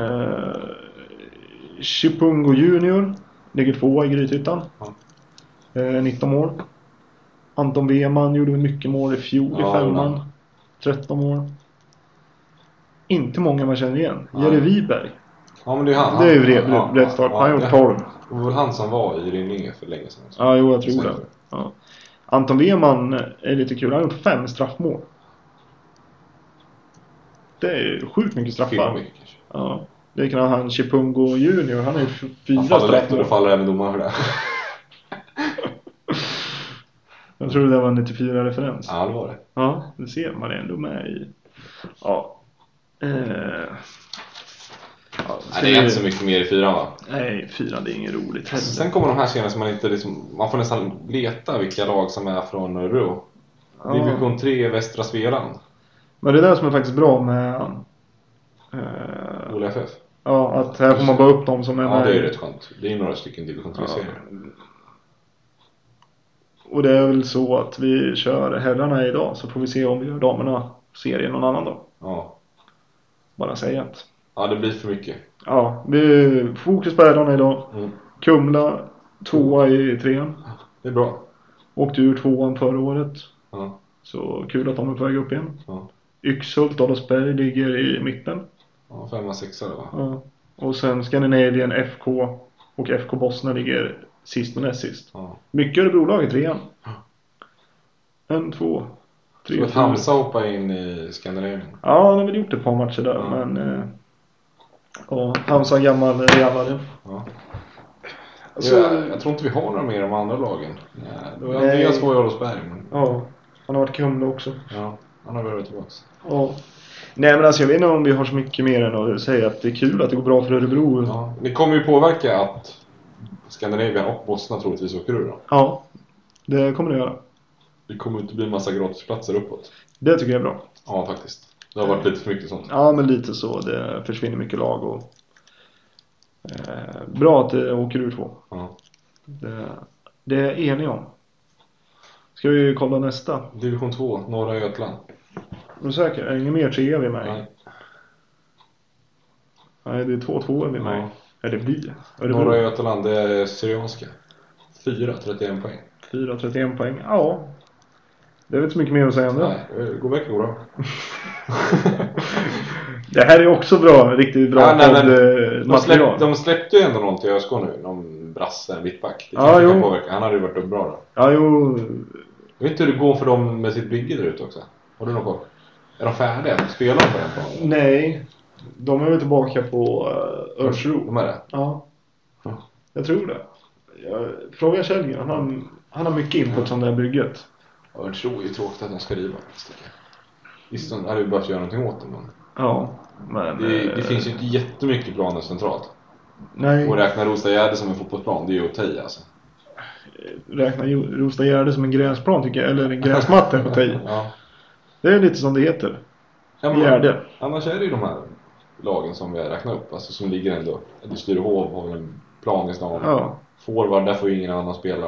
Chipungo Junior ligger 2 i Grythyttan. 19 mål. Anton Weman gjorde mycket mål i fjol i 5:an. 13 mål. Inte många man känner igen. Jerry Wiberg. Ja, men det är han. Det är ju rätt start. Han har gjort 12. Det var väl han som var i Rynninge för länge sedan. Ja, jo, jag tror det. Ja. Anton Weman är lite kul. Han har gjort 5 straffmål. Det är sjukt mycket straffar. Mycket, kanske. Ja. Det kan han Chipungo Junior. Han har ju 4 straffmål. Då faller även domaren för det. Jag tror det var en 94-referens. Ja, det var det. Ja, det ser man ändå med i... Ja. Nej, det är inte så mycket mer i 4, va? Nej, 4 det är inget roligt. Sen kommer de här serierna som man inte liksom... Man får nästan leta vilka lag som är från Örebro. Division 3 Västra Svealand. Men det där som är faktiskt bra med... Ola FF. Ja, att här får man bara upp dem som är med. Ja, det är rätt skönt. Det är några stycken Division 3-serier. Och det är väl så att vi kör herrarna idag. Så får vi se om vi gör damerna serien någon annan dag. Ja. Bara säga att Ja, det blir för mycket. Ja, det är fokus på herrarna idag. Kumla 2 i 3. Det är bra. Åkte ur 2 förra året. Ja. Så kul att de är på väg upp igen. Ja. Yxhult, Adolfsberg ligger i mitten. Ja, 5-6 va? Ja. Och sen Scandinavian FK och FK Bosna ligger sist och näst sist. Ja. Mycket Örebro-lag i 3. 1, 2, 3, så att Hamza hoppar in i Skandinavien. Ja, han har väl gjort ett par matcher där. Men Hamza gammal jävlare. Ja. Alltså, jag tror inte vi har några mer av andra lagen. Det var Andreas var i Adolfsberg. Ja, han har varit Kumla också. Ja, han har varit tillbaka. Ja. Nej, men alltså jag vet inte om vi har så mycket mer än att säga att det är kul att det går bra för Örebro. Ja. Det kommer ju påverka att Skandinavien och Bosna troligtvis åker ur då. Ja, det kommer det göra. Det kommer inte bli en massa gratisplatser uppåt. Det tycker jag är bra. Ja, faktiskt. Det har varit lite för mycket sånt. Ja, men lite så. Det försvinner mycket lag och bra att det åker ur 2. Ja. Det är jag enig om. Ska vi kolla nästa? Division 2, Norra Götland. Är du säker? Är det ingen mer 3 vi med? Nej. Nej, det är 2-2 vi med. Ja. Är det vi? Norra Götland, det är Syrianska. 4-31 poäng. 4-31 poäng. Ja. Det är väl inte så mycket mer att säga om det. Nej, det går verkligen bra. Det här är också bra, riktigt bra material. De släppte ju ändå någon till ÖSK nu. Någon brasse, en mittback. Det kan påverka. Han hade ju varit upp bra då. Ja, jo. Jag vet inte hur det går för dem med sitt bygge där ute också. Har du någon koll? Är de färdiga? Spelar de på den planen? Nej. De är väl tillbaka på Örsro. De är det? Ja. Jag tror det. Fråga Kjellgren. Han har mycket input om det här bygget. Örsro är ju tråkigt att de ska riva. Visst, de hade ju behövt göra någonting åt dem. Men... Ja, men... Det finns ju inte jättemycket planer centralt. Nej. Och räkna Rostagärde som en fotbollsplan, det är ju att ta i alltså. Räkna Rostagärde som en gräsplan tycker jag. Eller en gräsmatta att ta i. Ja. Det är lite som det heter. Gärde. Annars är det ju de här lagen som vi har räknat upp. Alltså som ligger ändå. Styrehov har en plan i stan. Ja. Forward, där får ju ingen annan spela.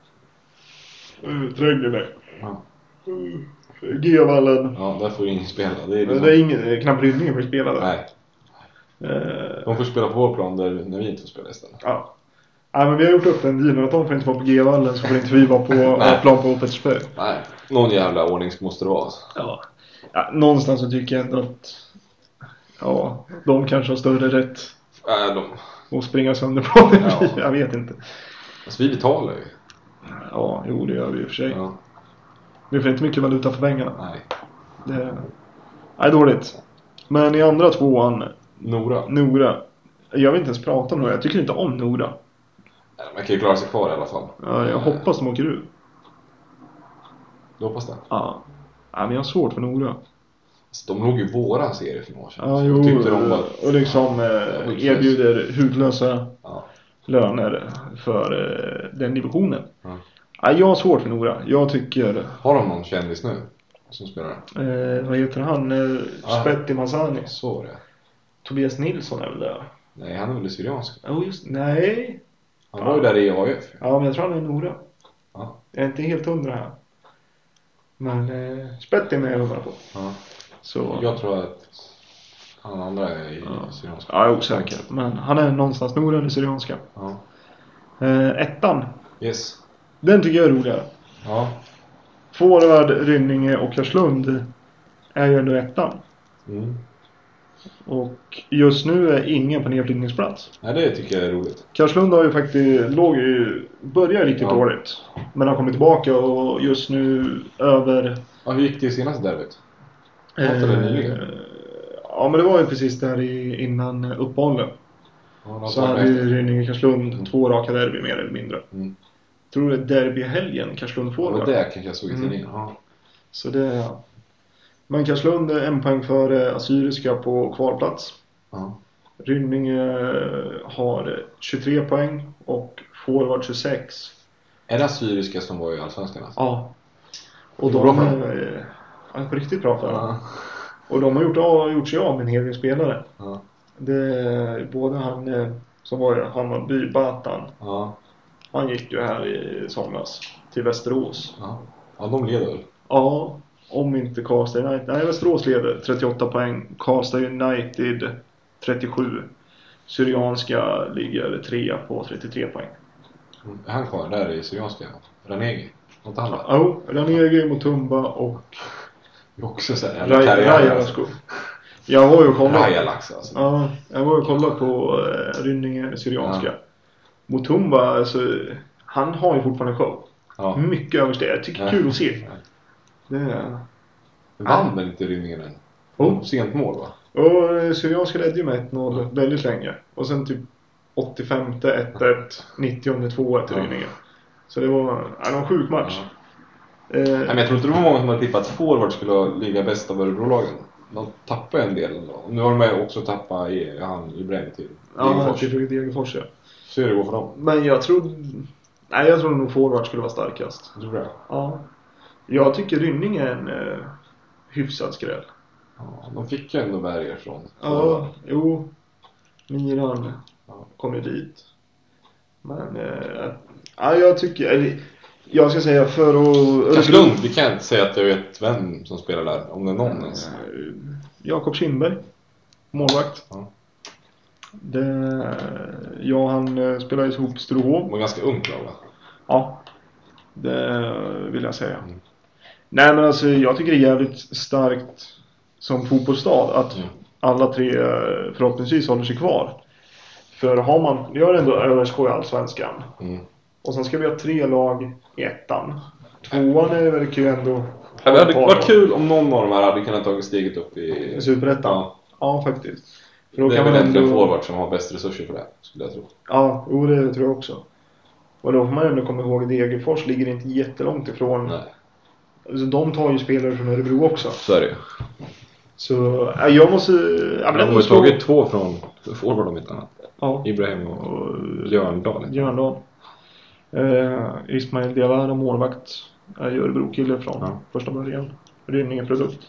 Trögler. Ja. G-vallen. Ja, där får ju ingen spela. Det är knappt Rynningen får spela där. Nej. De får spela på vår plan där när vi inte får spela istället. Ja. Ja, men vi har gjort upp en deal att de får inte vara på G-vallen, så får inte vi vara på plan på Pettersberg. Nej, någon jävla ordning måste det vara. Alltså. Ja, någonstans så tycker jag ändå att de kanske har större rätt att springa sönder på det. Ja. Jag vet inte. Alltså vi betalar ju. Ja, jo det gör vi i och för sig. Ja. Vi får inte mycket valuta för pengarna. Nej. Det är dåligt. Men i andra 2:an Nora. Jag vill inte ens prata om Nora. Jag tycker inte om Nora. Man kan ju klara sig kvar i alla fall. Ja, jag hoppas de åker ur. Du hoppas det? Ja. Ja, men jag har svårt för Nora. Så de låg ju våran serie för några sedan. Ja, jo. Och liksom erbjuder hudlösa löner för den divisionen. Ja. Ja, jag har svårt för Nora. Jag tycker... Har de någon kändis nu som spelar? Vad heter han? Spetti Masani. Så det. Tobias Nilsson är väl där? Nej, han är väl i Syriansk. Nej. Han var ju där i AIF. Ja, men jag tror han är Nora. Ja. Jag är inte helt 100 här. Men Spetti är med 100 på. Ja. Så... Jag tror att han andra är i Syrianska. Ja, jag är osäker. Men han är någonstans Nora eller Syrianska. Ja. 1:an. Yes. Den tycker jag är roligare. Ja. Forward, Rynninge och Karlslund är ju ändå 1:an. Mm. Och just nu är ingen på nedflyttningsplats. Nej, det tycker jag är roligt. Karlslund har ju faktiskt börjat riktigt dåligt. Men har kommit tillbaka och just nu över... Ja, hur gick det i senaste derbyt? Ja, men det var ju precis där innan uppehållet. Ja, så hade ju Rynninge Karlslund 2 raka derby mer eller mindre. Mm. Tror det är derbyhelgen Karlslund får. Ja, det kanske jag såg i tidningen. Ja. Så det... Men Karlslund är 1 poäng för Assyriska på kvalplats. Ja. Rynninge har 23 poäng och forward 26. Är det Assyriska som var i Allsvenskan? Alltså? Ja. Och de är riktigt bra för dem. Och de har gjort sig av med en hel del spelare. Ja. Det är både han som var i Hammarby, Batan. Ja. Han gick ju här i somras till Västerås. Ja, de leder väl? Ja, om inte Karlstad United. Nej, Västerås leder 38 poäng. Karlstad United 37. Syrianska ligger 3 på 33 poäng. Är han kvar där i Syrianska? Ranegi? Något annat? Ja, Ranegi, Mutumba och också så här Rajalasko. Jag var ju kollat. Rajalax alltså. Ja, jag var ju kollat på Rynningen Syrianska. Ja. Mutumba, alltså, han har ju fortfarande show. Ja. Mycket översteg. Jag tycker kul att se. Det vann väl inte Rynningen än? Sent mål va? Och Syrianska ledde ju med 1-0 väldigt länge. Och sen typ 85 1-1, 90 2-1 till Rynningen. Så det var en sjuk match. Ja. Men jag tror inte det var många som hade tippat att forward skulle ligga bäst av Örebrolagen. De tappade en del ändå. Nu har de också tappat i Bränn till Degerfors. Ja, till Degerfors, ja. Så det går för dem. Men jag tror nog forward skulle vara starkast. Tror du det? Ja. Jag tycker Rynning är en hyfsad skräll. Ja, de fick ju ändå Berger från. Ja, jo. Miran kom ju dit. Men jag tycker... Jag ska säga för att... Kanske lugnt, vi kan inte säga att jag vet vem som spelar där. Om det är någon ens. Jakob Kindberg. Målvakt. Ja. Han spelar ihop Strohov. Han var ganska ung klar va? Ja. Det vill jag säga. Nej men alltså jag tycker det är jävligt starkt som fotbollsstad att alla tre förhoppningsvis håller sig kvar. För vi har ändå ÖSK i Allsvenskan. Och sen ska vi ha 3 lag i ettan. 2:an verkar ju ändå... Det hade varit kul om någon av de här hade kunnat ta steget upp i Superettan. Ja, faktiskt. För då det är väl ändå forward som har bäst resurser för det, skulle jag tro. Ja, det tror jag också. Och då får man ändå komma ihåg att Degerfors ligger inte jättelångt ifrån. Nej. Alltså, de tar ju spelare från Örebro också. Så är det. Så jag måste... de har ju tagit 2 från forward om inte annat. Ja. Ibrahim och Björndal. Ismail Diawara, målvakt, är ju Örebro-kille från första början. Det är ingen produkt.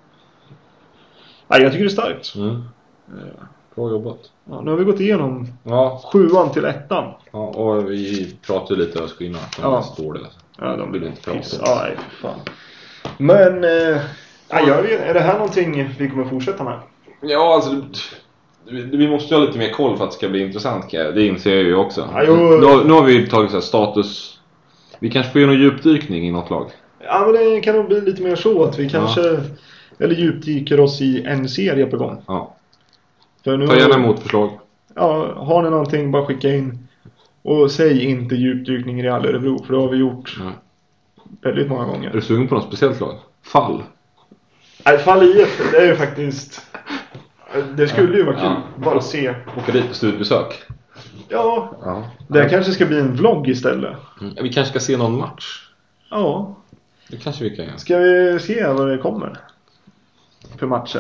Jag tycker det är starkt. Bra jobbat. Ja, nu har vi gått igenom 7:an till 1:an. Ja, och vi pratade lite om innan att de står det. Ja, de vill inte prata. Nej, för fan. Men är det här någonting vi kommer fortsätta med? Ja, alltså vi måste ha lite mer koll för att det ska bli intressant. Det inser jag ju också. Nu har vi tagit så här status. Vi kanske får göra någon djupdykning i något lag. Ja, men det kan nog bli lite mer så att vi kanske eller djupdyker oss i en serie på gång. Ja. För nu ta gärna emot förslag. Ja, har ni någonting bara skicka in. Och säg inte djupdykning i Real Örebro, för det har vi gjort väldigt många gånger. Är du sugen på något speciellt lag? Fall? Nej, Fall IF, det är ju faktiskt... Det skulle ju vara kul, bara se. Åka dit på studiebesök. Ja. Det kanske ska bli en vlogg istället. Vi kanske ska se någon match. Ja. Det kanske vi kan göra. Ska vi se vad det kommer för matcher?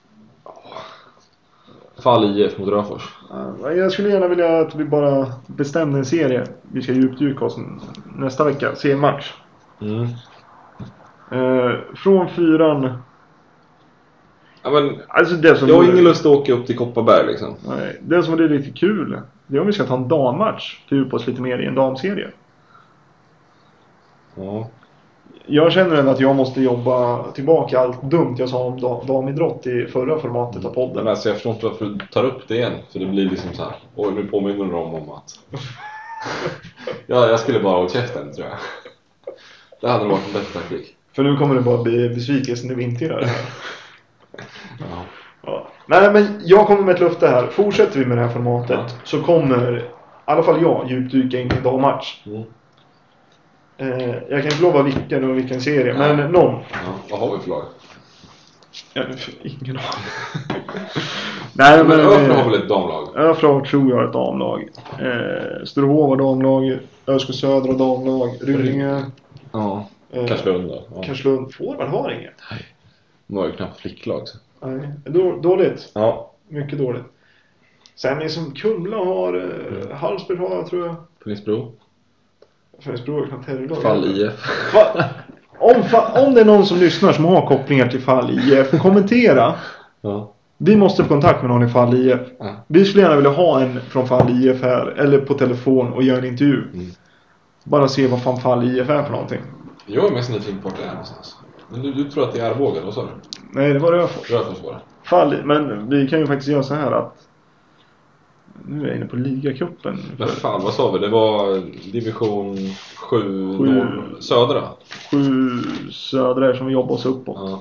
Fall IF mot Röfors. Jag skulle gärna vilja att vi bara bestämde en serie. Vi ska djupdyka oss nästa vecka. Se en match. Från 4:an. Ja, men, alltså det som jag har ingen lust att åka upp till Kopparberg liksom. Nej, det som är lite kul, det är om vi ska ta en dammatch. Fördjupa oss lite mer i en damserie. Ja. Jag känner ändå att jag måste jobba tillbaka allt dumt jag sa om damidrott i förra formatet av podden. Men alltså jag förstår inte varför du tar upp det igen. För det blir liksom så här. Oj, nu påminner de om att jag skulle bara hålla käften, tror jag. Det hade varit en bättre taktik. För nu kommer det bara bli besvikelse när vi inte gör det här. Ja. Nej, men jag kommer med ett löfte här. Fortsätter vi med det här formatet så kommer i alla fall jag djupdyka in i en dammatch. Jag kan inte lova vilken serie, men någon. Vad har vi för lag? Ingen aning. Nej, men Öfra har väl ett damlag? Öfra tror jag är ett damlag. Strohov har damlag. Ösko Södra har damlag. Rynninge. Ja. Karlslund då. Ja. Karlslund forward har inget. Nej. De har ju knappt flicklag. Så. Nej. Dåligt. Ja. Mycket dåligt. Sen är som Kumla har. Hallsberg har jag, tror jag. Finnsbro är knappt herrlag. Fall IF. Om det är någon som lyssnar som har kopplingar till Fall IF, kommentera. Vi måste få kontakt med någon i Fall IF. Vi skulle gärna vilja ha en från Fall IF här, eller på telefon och göra en intervju. Bara se vad fan Fall IF är för någonting. Jag är mest nyfiken på det här någonstans. Men du tror att det är Arboga, vad sa du? Nej, det var Röfors. Röfors var det. Fall, men vi kan ju faktiskt göra så här att nu är jag inne på ligacupen. Men fan, vad sa vi? Det var division 7 norr, södra. 7 södra som vi jobbar oss uppåt. Ja.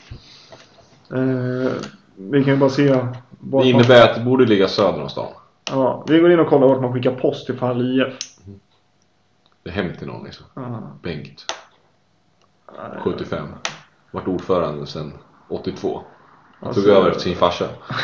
Vi kan ju bara se Det innebär att det borde ligga söder om stan. Ja, vi går in och kollar vart man skickar post till Fall IF. Det är hem till någon liksom. Ja. Bengt 75. Vart ordförande sedan 82. Han tog över efter sin farsa.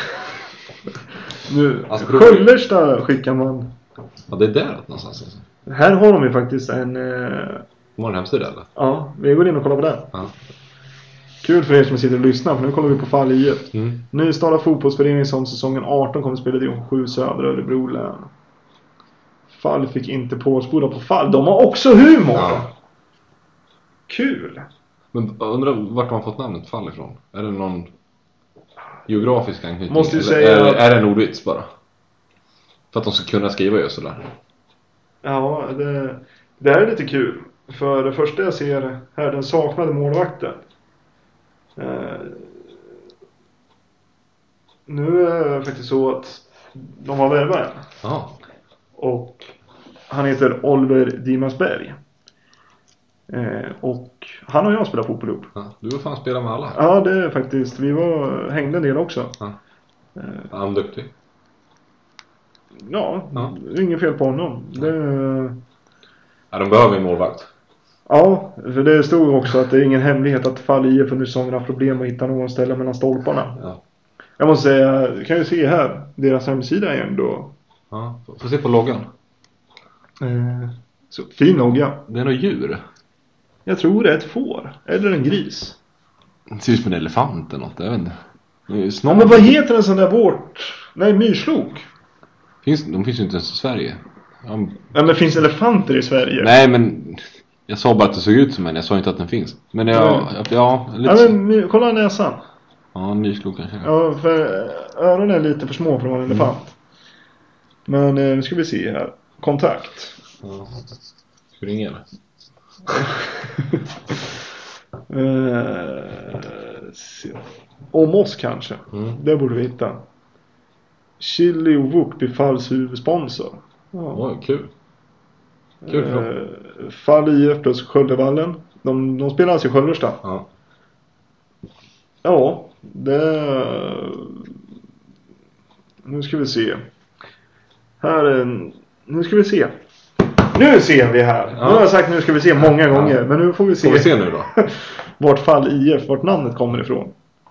Nu, Alltså, Sköllersta skickar man. Ja, det är där någonstans alltså. Här har de ju faktiskt en... De har en hemsida eller? Ja, vi går in och kollar på den. Ja. Kul för er som sitter och lyssnar, för nu kollar vi på Fall IF. Mm. Nystartad fotbollsförening som säsongen 18 kommer att spela division 7 södra Örebro län. Fall fick inte påspåra på Fall. De har också humor! Ja. Kul! Men undrar vart de har fått namnet Fall ifrån? Är det någon geografisk anknytning? Måste ju eller säga är det en ordvits bara? För att de ska kunna skriva just sådär. Ja, det här är lite kul. För det första jag ser här, den saknade målvakten. Nu är det faktiskt så att de har värvat en. Ja. Och han heter Oliver Dimasberg. Och han och jag spelar fotboll ihop. Ja. Du har fan spelat med alla här. Ja, det är faktiskt. Vi hängde en del också. Ja. Han är duktig. Ja, inget fel på honom. Ja, de behöver en målvakt. Ja, för det stod också att det är ingen hemlighet att Fall IF under säsongen har problem att hitta någon ställe mellan stolparna. Ja. Jag måste säga, kan ju se här, deras hemsida är ändå... Ja, får se på loggan. Så fin logga. Det är något djur. Jag tror det är ett får, eller en gris. Det ser ut som en elefant eller något, jag vet inte. Ja, men vad heter en sån där Nej, myrslok. De finns ju inte ens i Sverige. Ja, men finns elefanter i Sverige? Nej, men jag sa bara att det såg ut som en. Jag sa inte att den finns. Men lite ja, men kolla näsan. Ja, en myrslok kanske. Ja, för öronen är lite för små för att vara en elefant. Men nu ska vi se här. Kontakt. Ja. Ska du ringa eller? Om oss kanske. Det borde vi hitta. Chili och Wok blir Falls huvudsponsor. Ja. Oj, kul. Kul för Fall IF plus Sköldevallen. De spelar alltså i Sköllersta. Ja. Ja, nu ska vi se. Nu ska vi se. Nu ser vi här. Ja. Nu har jag sagt nu ska vi se många gånger. Men nu får vi se. Får vi se nu då? Vart Fall IF, vart namnet kommer ifrån.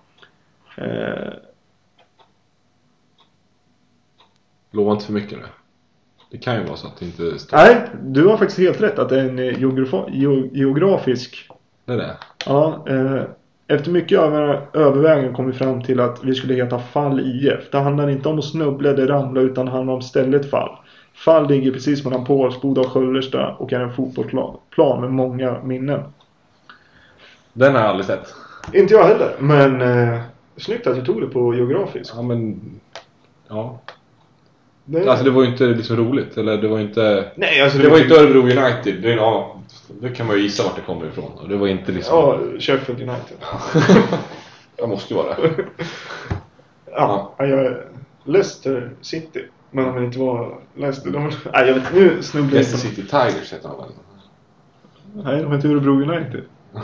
Lova inte för mycket nu. Det kan ju vara så att det inte står. Nej, du har faktiskt helt rätt att det är en geografisk. Det är det? Ja, efter mycket överväganden kom vi fram till att vi skulle heta Fall IF. Det handlar inte om att snubbla eller ramla, utan det handlar om stället Fall. Fall ligger precis mellan Pålsboda och Sköllersta och är en fotbollsplan med många minnen. Den har jag aldrig sett. Inte jag heller, men snyggt att du tog det på geografisk. Ja, men... Ja. Alltså det var ju inte liksom roligt. Eller det var inte... Nej, alltså det var inte Örebro United. Det kan man ju gissa vart det kommer ifrån. Och det var inte liksom... Ja, Sheffield United. Jag måste ju vara det. Ja, jag är Leicester City. Men om det inte var Leicester... Nej, jag vet nu snubblar Leicester City Tigers heter han väl? Nej, de heter Örebro United.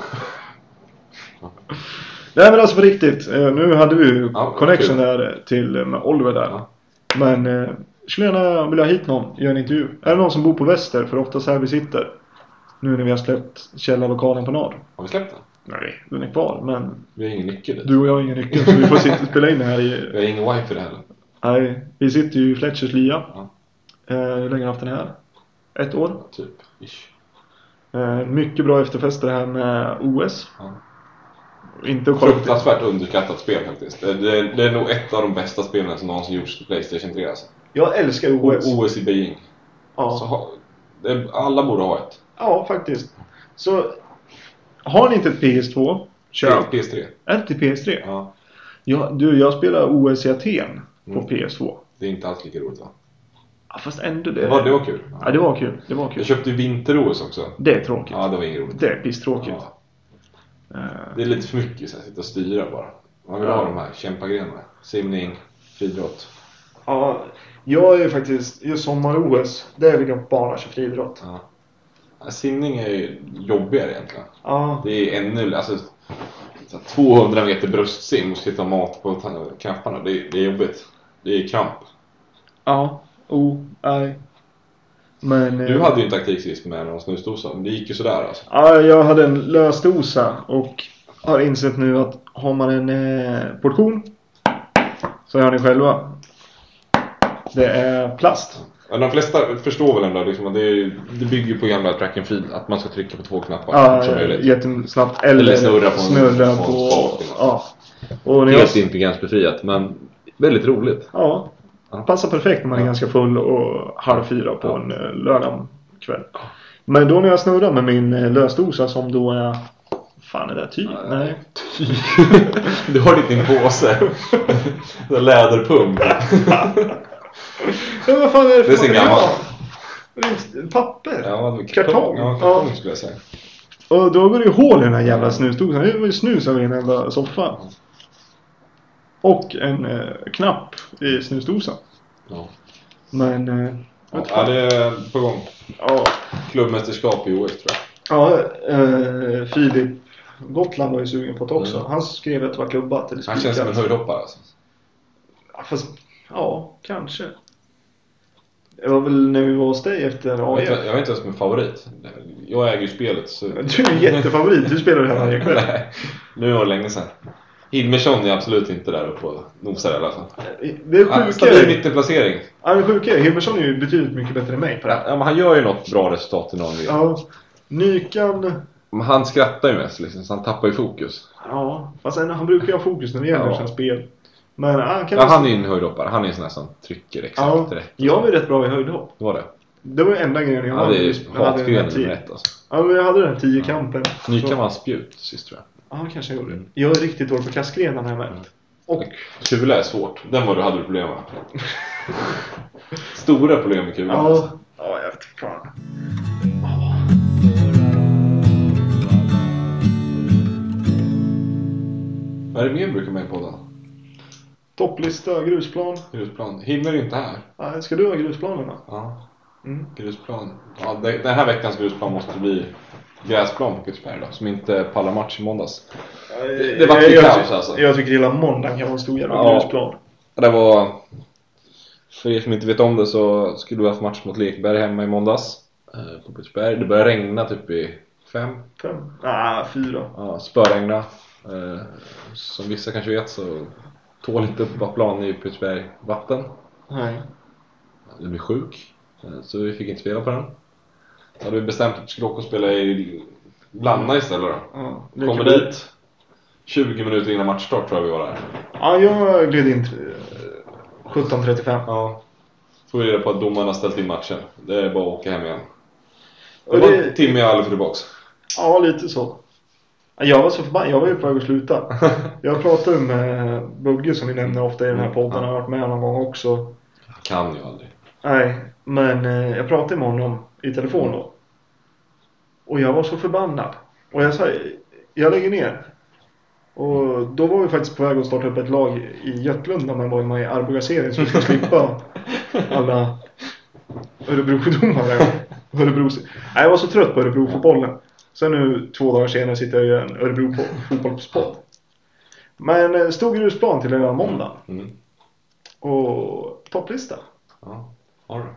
Nej, men alltså på riktigt. Nu hade vi ju connection där till med Oliver där. Ja. Men skulle gärna vilja hit någon, göra en intervju. Är det någon som bor på Väster? För oftast här vi sitter. Nu när vi har släppt källarlokalen på norr. Har vi släppt den? Nej, den är kvar, men... Vi har ingen nyckel dit. Du och jag har ingen nyckel, så vi får sitta och spela in det här i... Vi har ingen wifi det heller. Nej, vi sitter ju i Fletchers lia. Ja. Hur länge har haft den här? 1 år? Typ, ish. Mycket bra efterfester här med OS. Ja. Inte att kolla fruktansvärt underskattat spel faktiskt. Det är nog ett av de bästa spelen som någonsin gjorts på PlayStation 3 alltså. Jag älskar OS. OS i Beijing. Ja. Så alla borde ha ett. Ja, faktiskt. Så har ni inte ett PS2? Köp. PS3. Är det till PS3? Ja. Jag spelar OS i Aten på PS2. Det är inte alls lika roligt va? Ja, fast ändå det. Det var kul. Ja, det var kul. Jag köpte vinter-OS också. Det är tråkigt. Ja, det var inget roligt. Det är pisstråkigt. Ja. Det är lite för mycket så här, sitta och styra bara. Man vill ha de här kämpagrenarna. Simning, friidrott. Ja, jag är ju faktiskt just sommar-OS. Där vill jag bara köra friidrott. Ja. Simning är ju jobbigare egentligen. Ja. Det är ännu, alltså 200 meter bröstsim och sitta mat på knapparna. Det är jobbigt. Det är kramp. Ja. Nej. Men, Du hade ju en taktiksrisk med någon snusdosa. Men det gick ju sådär alltså. Ja, jag hade en lös dosa. Och har insett nu att har man en portion, så hör ni själva. Det är plast. Ja, de flesta förstår väl ändå liksom, att det bygger på gamla track and field. Att man ska trycka på 2 knappar. Ja, jättesnabbt. Eller snurra på ja. Och helt intelligensbefriat, men väldigt roligt. Ja, passar perfekt när man är ganska full och 3:30 på en lördag kväll. Men då när jag snurrar med min lösdosa som då är... Fan, är det tyg? Nej. Du har ditt i en påse. Läderpump. Ja, vad fan är det för... Det är så gammalt. Papper? Ja, kartong. Ja, kartong skulle jag säga. Och då går det ju hål i den här jävla snusdosan. Det var ju snus över en enda soffa. Och en knapp i snusdosan. Ja. Men... Ja, det är på gång. Ja. Klubbmästerskap i OS tror jag. Ja, Filip Gotland var ju sugen på det också. Han skrev att det var klubbat. Eller han känns som en höjdhoppare alltså. Ja, fast, ja, kanske. Det var väl när vi var hos dig efter AIF. Jag vet inte ens min favorit. Jag äger ju spelet så... Du är en jättefavorit. Du spelar det här varje kväll. Nej, nu var det länge sedan. Hilmersson är absolut inte där uppe och nosar i alla fall. Det är sjuka. Stabil mittenplacering. Ja, det är sjuka. Hilmersson är ju betydligt mycket bättre än mig på det här. Ja, men han gör ju något bra resultat i någon del. Ja, Nykan... Men han skrattar ju mest liksom, så han tappar ju fokus. Ja, fast han brukar ju ha fokus när det gäller sina spel. Men han är ju en höjdhoppare. Han är en sån här som trycker exakt rätt. Jag var ju rätt bra i höjdhopp. Det var det. Det var ju enda grejen jag hade. Ja, det är hatgrenen nummer 1 alltså. Ja, men jag hade den 10-kampen. Nykan var en spjut sist tror jag. Ja, kanske jag gjorde det. Jag är riktigt dålig på kastgrenen har jag märkt. Och kula är svårt. Den hade du problem med. Stora problem med kulan. Ja, jag vet inte fan. Vad är det mer brukar med på då? Topplista, grusplan. Himmel är inte här. Nej, ska du ha grusplanerna? Ja. Grusplan. Ja, den här veckans grusplan måste bli gräsplan på Pittsburgh då, som inte pallar match i måndags. Det var kaos alltså. Jag tycker hela måndagen kan vara en stor jävla grusplan. Det var... För er som inte vet om det så skulle vi ha haft match mot Lekberg hemma i måndags på Pittsburgh. Det började regna typ i 5. 4. Ja, spöregna. Som vissa kanske vet så tål inte plan i Pittsburgh vatten. Nej. Det blir sjuk. Så vi fick inte spela på den. Så hade vi bestämt att vi skulle åka och spela i Lanna istället då. Ja, kommer dit 20 minuter innan matchstart tror jag vi var där. Ja, jag gled in 17:35. Ja. Får vi reda på att domarna ställt in matchen. Det är bara att åka hem igen. Det var en timme i alla för tillbaks. Ja, lite så. Jag var så förbannad. Jag var ju på väg att sluta. Jag pratade med Bugge som vi nämner ofta i den här podden. Jag har varit med någon gång också. Jag kan ju aldrig. Nej, men jag pratade med honom i telefon då. Och jag var så förbannad. Och jag sa, jag lägger ner. Och då var vi faktiskt på väg att starta upp ett lag i Götlund när man var med i Arboga-serien så vi skulle slippa alla Örebro-domare. Jag var så trött på Örebro-fotbollen. Sen nu 2 dagar senare sitter jag i en Örebro-fotbollspodd. Men stod grusplan till hela måndag. Och topplista. Ja, har du?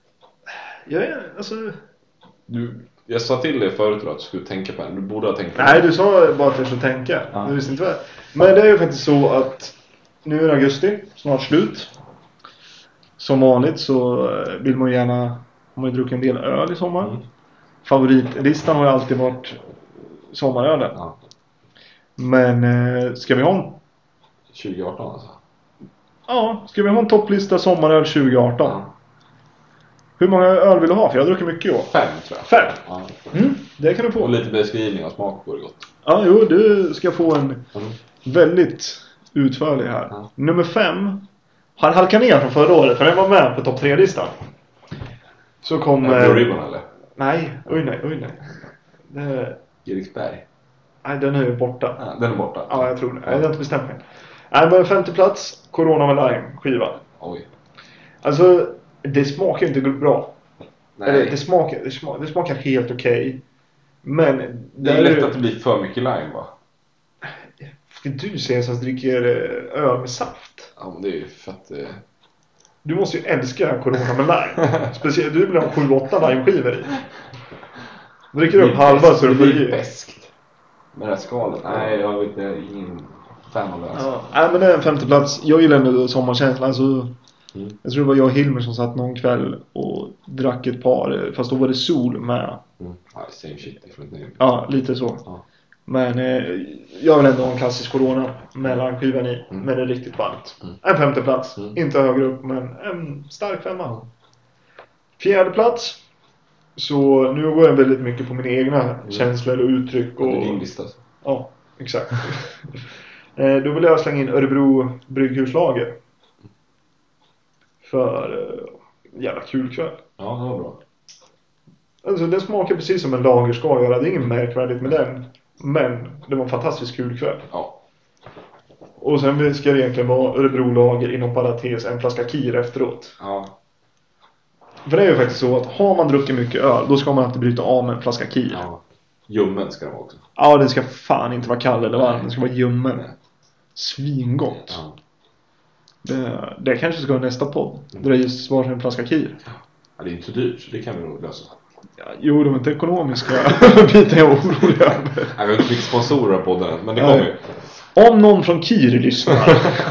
Jag sa till dig förut att du skulle tänka på den. Du borde ha tänkt på den. Nej, du sa bara att jag skulle tänka. Ja. Du visste inte vad. Men det är ju faktiskt så att nu är det augusti, snart slut. Som vanligt så vill man ju gärna, har man ju druckit en del öl i sommar. Favoritlistan har ju alltid varit sommarölen. Ja. Men ska vi ha en 2018 alltså? Ja, ska vi ha en topplista sommaröl 2018? Ja. Hur många öl vill du ha? För jag har druckit mycket i år. 5 tror jag. 5? Ja. Det kan du få. Och lite beskrivning av smak vore gott. Ja, jo, du ska få en väldigt utförlig här. Ja. Nummer 5 har halkat ner från förra året. För den var med på topp 3-listan. Så kom... Blue Ribbon eller? Nej, oj nej. Det... Eriksberg. Nej, den är ju borta. Ja, den är borta. Ja, jag tror det. Jag har inte bestämt mig. Nej, men 50 plats. Corona med lime skiva. Oj. Alltså, det smakar inte bra. Nej. Eller, det smakar helt okej. Men det är lätt att det blir för mycket lime, va? Ska du säga så att dricker öl med saft? Ja, men det är ju för att... Du måste ju älska Corona med lime. Speciellt, du vill ha 7-8 lime-skivor i. Dricker du upp halva så det får blir du bäst. Med det här skalet. Nej, jag vet inte. Ingen fan av det. Alltså. Ja. Nej, men det är en 50 plats. Jag gillar ändå sommarkänslan. Alltså, jag tror det var jag och Hilmer som satt någon kväll och drack ett par. Fast då var det sol med. Ja, same shit. Ja, lite så. Ja. Men jag vill ändå ha en klassisk Corona med limeskivan i. Men det är riktigt varmt. En 50 plats. Inte högre upp, men en stark femma. 4:e plats. Så nu går jag väldigt mycket på mina egna känslor och uttryck. Och... Det är din lista. Ja, exakt. Då vill jag slänga in Örebro Brygghuslager. För jävla kul kväll. Ja, det var bra. Alltså den smakar precis som en lager ska göra. Det är inget märkvärdigt med den. Men det var en fantastiskt kul kväll. Ja. Och sen ska det egentligen vara Örebro-lager inom parentes en flaska kir efteråt. Ja. För det är ju faktiskt så att har man druckit mycket öl, då ska man alltid bryta av med en flaska kir. Ja. Ljummen ska det vara också. Ja, den ska fan inte vara kall eller varm. Den ska vara ljummen. Svingott. Ja. Det kanske ska vara nästa podd. Det är just varsin en flaska kir. Ja, det är inte så dyrt, så det kan vi nog lösa. Ja, jo, de är inte ekonomiska biten jag är orolig över. Vi har inte fick sponsorer på den, men det kommer ju. Om någon från Kir lyssnar.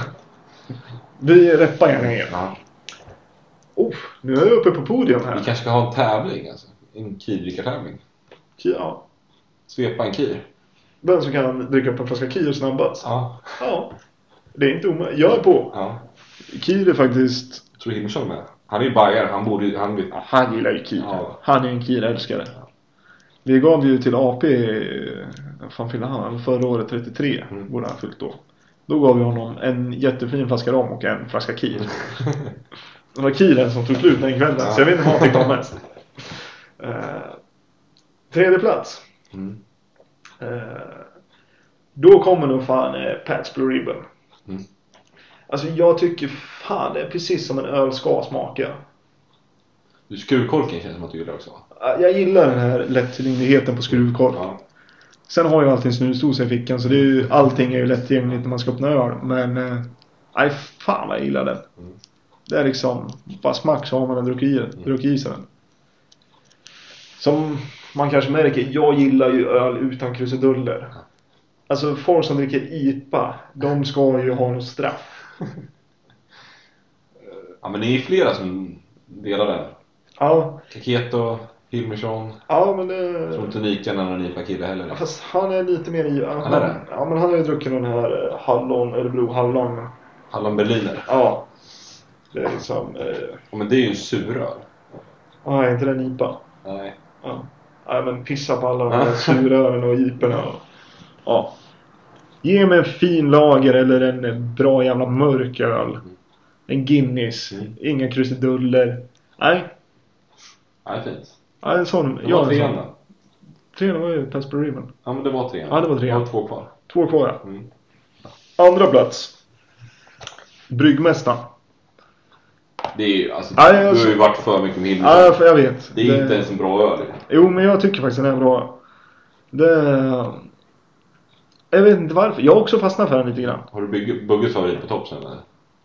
Vi reppar gärna er. Ja. Nu är jag uppe på podium här. Vi kanske ska ha en tävling, alltså. En Kir-drickartävling. Ja. Svepa en Kir. Den som kan dricka upp en flaska Kir snabbast. Ja. Ja. Det är inte omöjligt. Jag är på. Ja. Kir är faktiskt... Jag tror Himmelsson med. Han är ju bajare, Han gillar ju Kir. Ja. Han är en Kir-älskare. Vi gav ju till AP, fan fyllde han, förra året 33, borde han fyllt då. Då gav vi honom en jättefin flaska rom och en flaska Kir. Det var Kiren som tog slut den kvällen, så jag vet inte vad han tyckte om mest. 3:e plats. Då kommer nog fan Pats Blue Ribbon. Alltså jag tycker fan det är precis som en öl ska smaka. Skruvkorken känns som att du gillar också. Jag gillar den här lättillgängligheten på skruvkork. Ja. Sen har jag alltid en snusdosa i fickan, så det är ju, allting är ju lättillgängligt när man ska öppna öl. Men nej, fan vad jag gillar den. Det är liksom bara smak så har man druckit i sig den. Som man kanske märker, jag gillar ju öl utan krusiduller. Alltså folk som dricker IPA, de ska ju ha något straff. Ja, men det är ju flera som delar den. Ja. Kaketo, Hilmersson. Ja, men det... Jag tror inte Nika när någon IPA-kille heller. Ja, fast han är lite mer i... Han är det? Ja, men han har ju druckit den här Örebro hallon. Hallon Berliner. Ja. Det är liksom... Ja, men det är ju en suröl. Ja, inte den IPA. Nej. Ja. Ja, men pissa på alla de här surölen och IPorna. Ja. Ge mig en fin lager eller en bra jävla mörk öl. En Guinness. Inga krusiduller. Nej. Nej, fint. Ja, en sån. Det var 3 då. 3 var ju Pats Blue Ribbon. Ja, men det var 3. Ja, det var 3. Det var 2 kvar. 2 kvar, ja. Andra plats. Bryggmästaren. Det är ju, alltså, Ja, du har ju varit för mycket med Hilmersson. Ja, för jag vet. Det är inte ens en bra öl. Jo, men jag tycker faktiskt den är bra. Jag vet inte varför. Jag har också fastnat för den lite grann. Har du Bugges favorit på topp sen eller?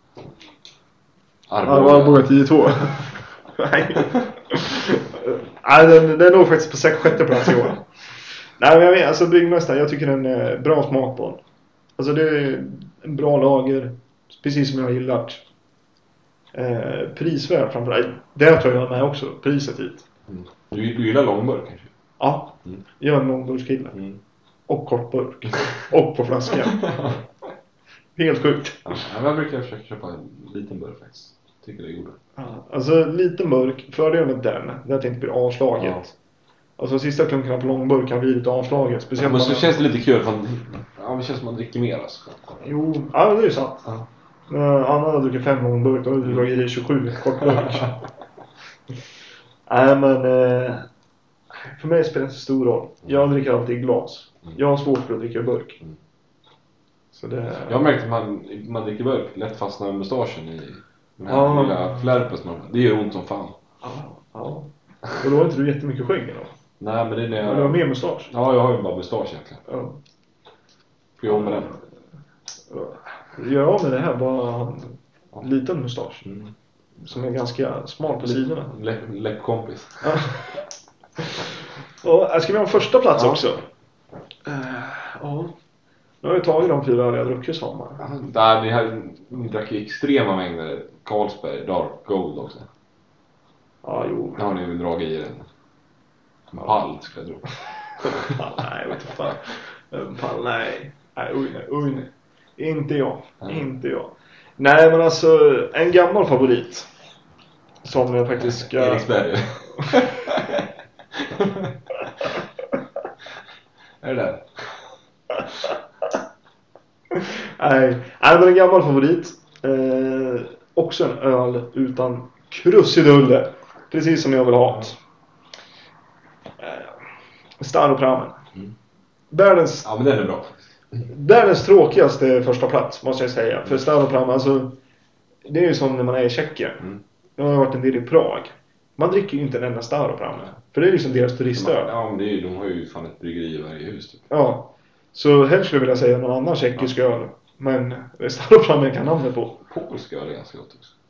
Arboga 10-2. Nej. Nej, den är nog faktiskt på 6:e plats i år. Nej, men jag vet, alltså Bryggmästaren, jag tycker den är bra smak på den. Alltså det är en bra lager. Precis som jag har gillat. Prisvärd framförallt. Det tror jag med också. Priset hit. Du gillar långburk kanske? Ja. Jag är en långburkskille. Och kortburk. Och på flaskan. Helt sjukt. Ja, jag brukar försöka köpa en liten burk faktiskt. Tycker det är goda. Ja, alltså lite mörk. Fördelen med den är att det inte blir avslaget. Ja. Alltså sista klunkarna på långburk kan bli lite avslaget. Speciellt men så känns det lite kul för det känns som man dricker mer alltså. Jo, ja det är ju sant. Anna har druckit 5 långburk och du dragit i 27 kortburk. Nej men för mig spelar det så stor roll. Jag dricker alltid i glas. Jag har svårt för att dricka burk. Så det... Jag har märkt att man dricker burk lätt fastnar mustaschen i den här lilla flärpen. Det gör ont som fan. Ja. Och då har inte du jättemycket skägg då? Nej, men det är när jag... Du har mer mustasch? Ja, jag har ju bara mustasch egentligen. Ja. Får jag med den? Gör av med det här, bara en liten mustasch. Som är ganska smal på sidorna. Läpp kompis. Och ska vi ha en första plats också? Ja. Nu har vi tagit de 4 öliga drycker som man. Där ni drack ju extrema mängder Carlsberg Dark Gold också. Ja, jo. Nu har ni väl dragit i den. En pall, ska jag tro. Nej, vet inte fan. En pall, nej. Nej, oj. Inte jag. Nej, men alltså en gammal favorit. Som jag faktiskt ska... Eriksberg. Är det där? Nej, men en gammal favorit. Också en öl utan krusiduller. Precis som jag vill ha. Staropramen. Världens... Ja, men den är bra. Världens tråkigaste första plats, måste jag säga. För Staropramen, alltså... Det är ju som när man är i Tjeckien. Jag har varit en del i Prag. Man dricker ju inte en enda Staropramen. För det är liksom deras turistöl. Ja, men de har ju fan ett bryggeri i varje hus typ. Ja. Så helst skulle jag vilja säga någon annan tjeckisk öl. Men Staropramen kan namnet på. Polsk öl är ganska gott också.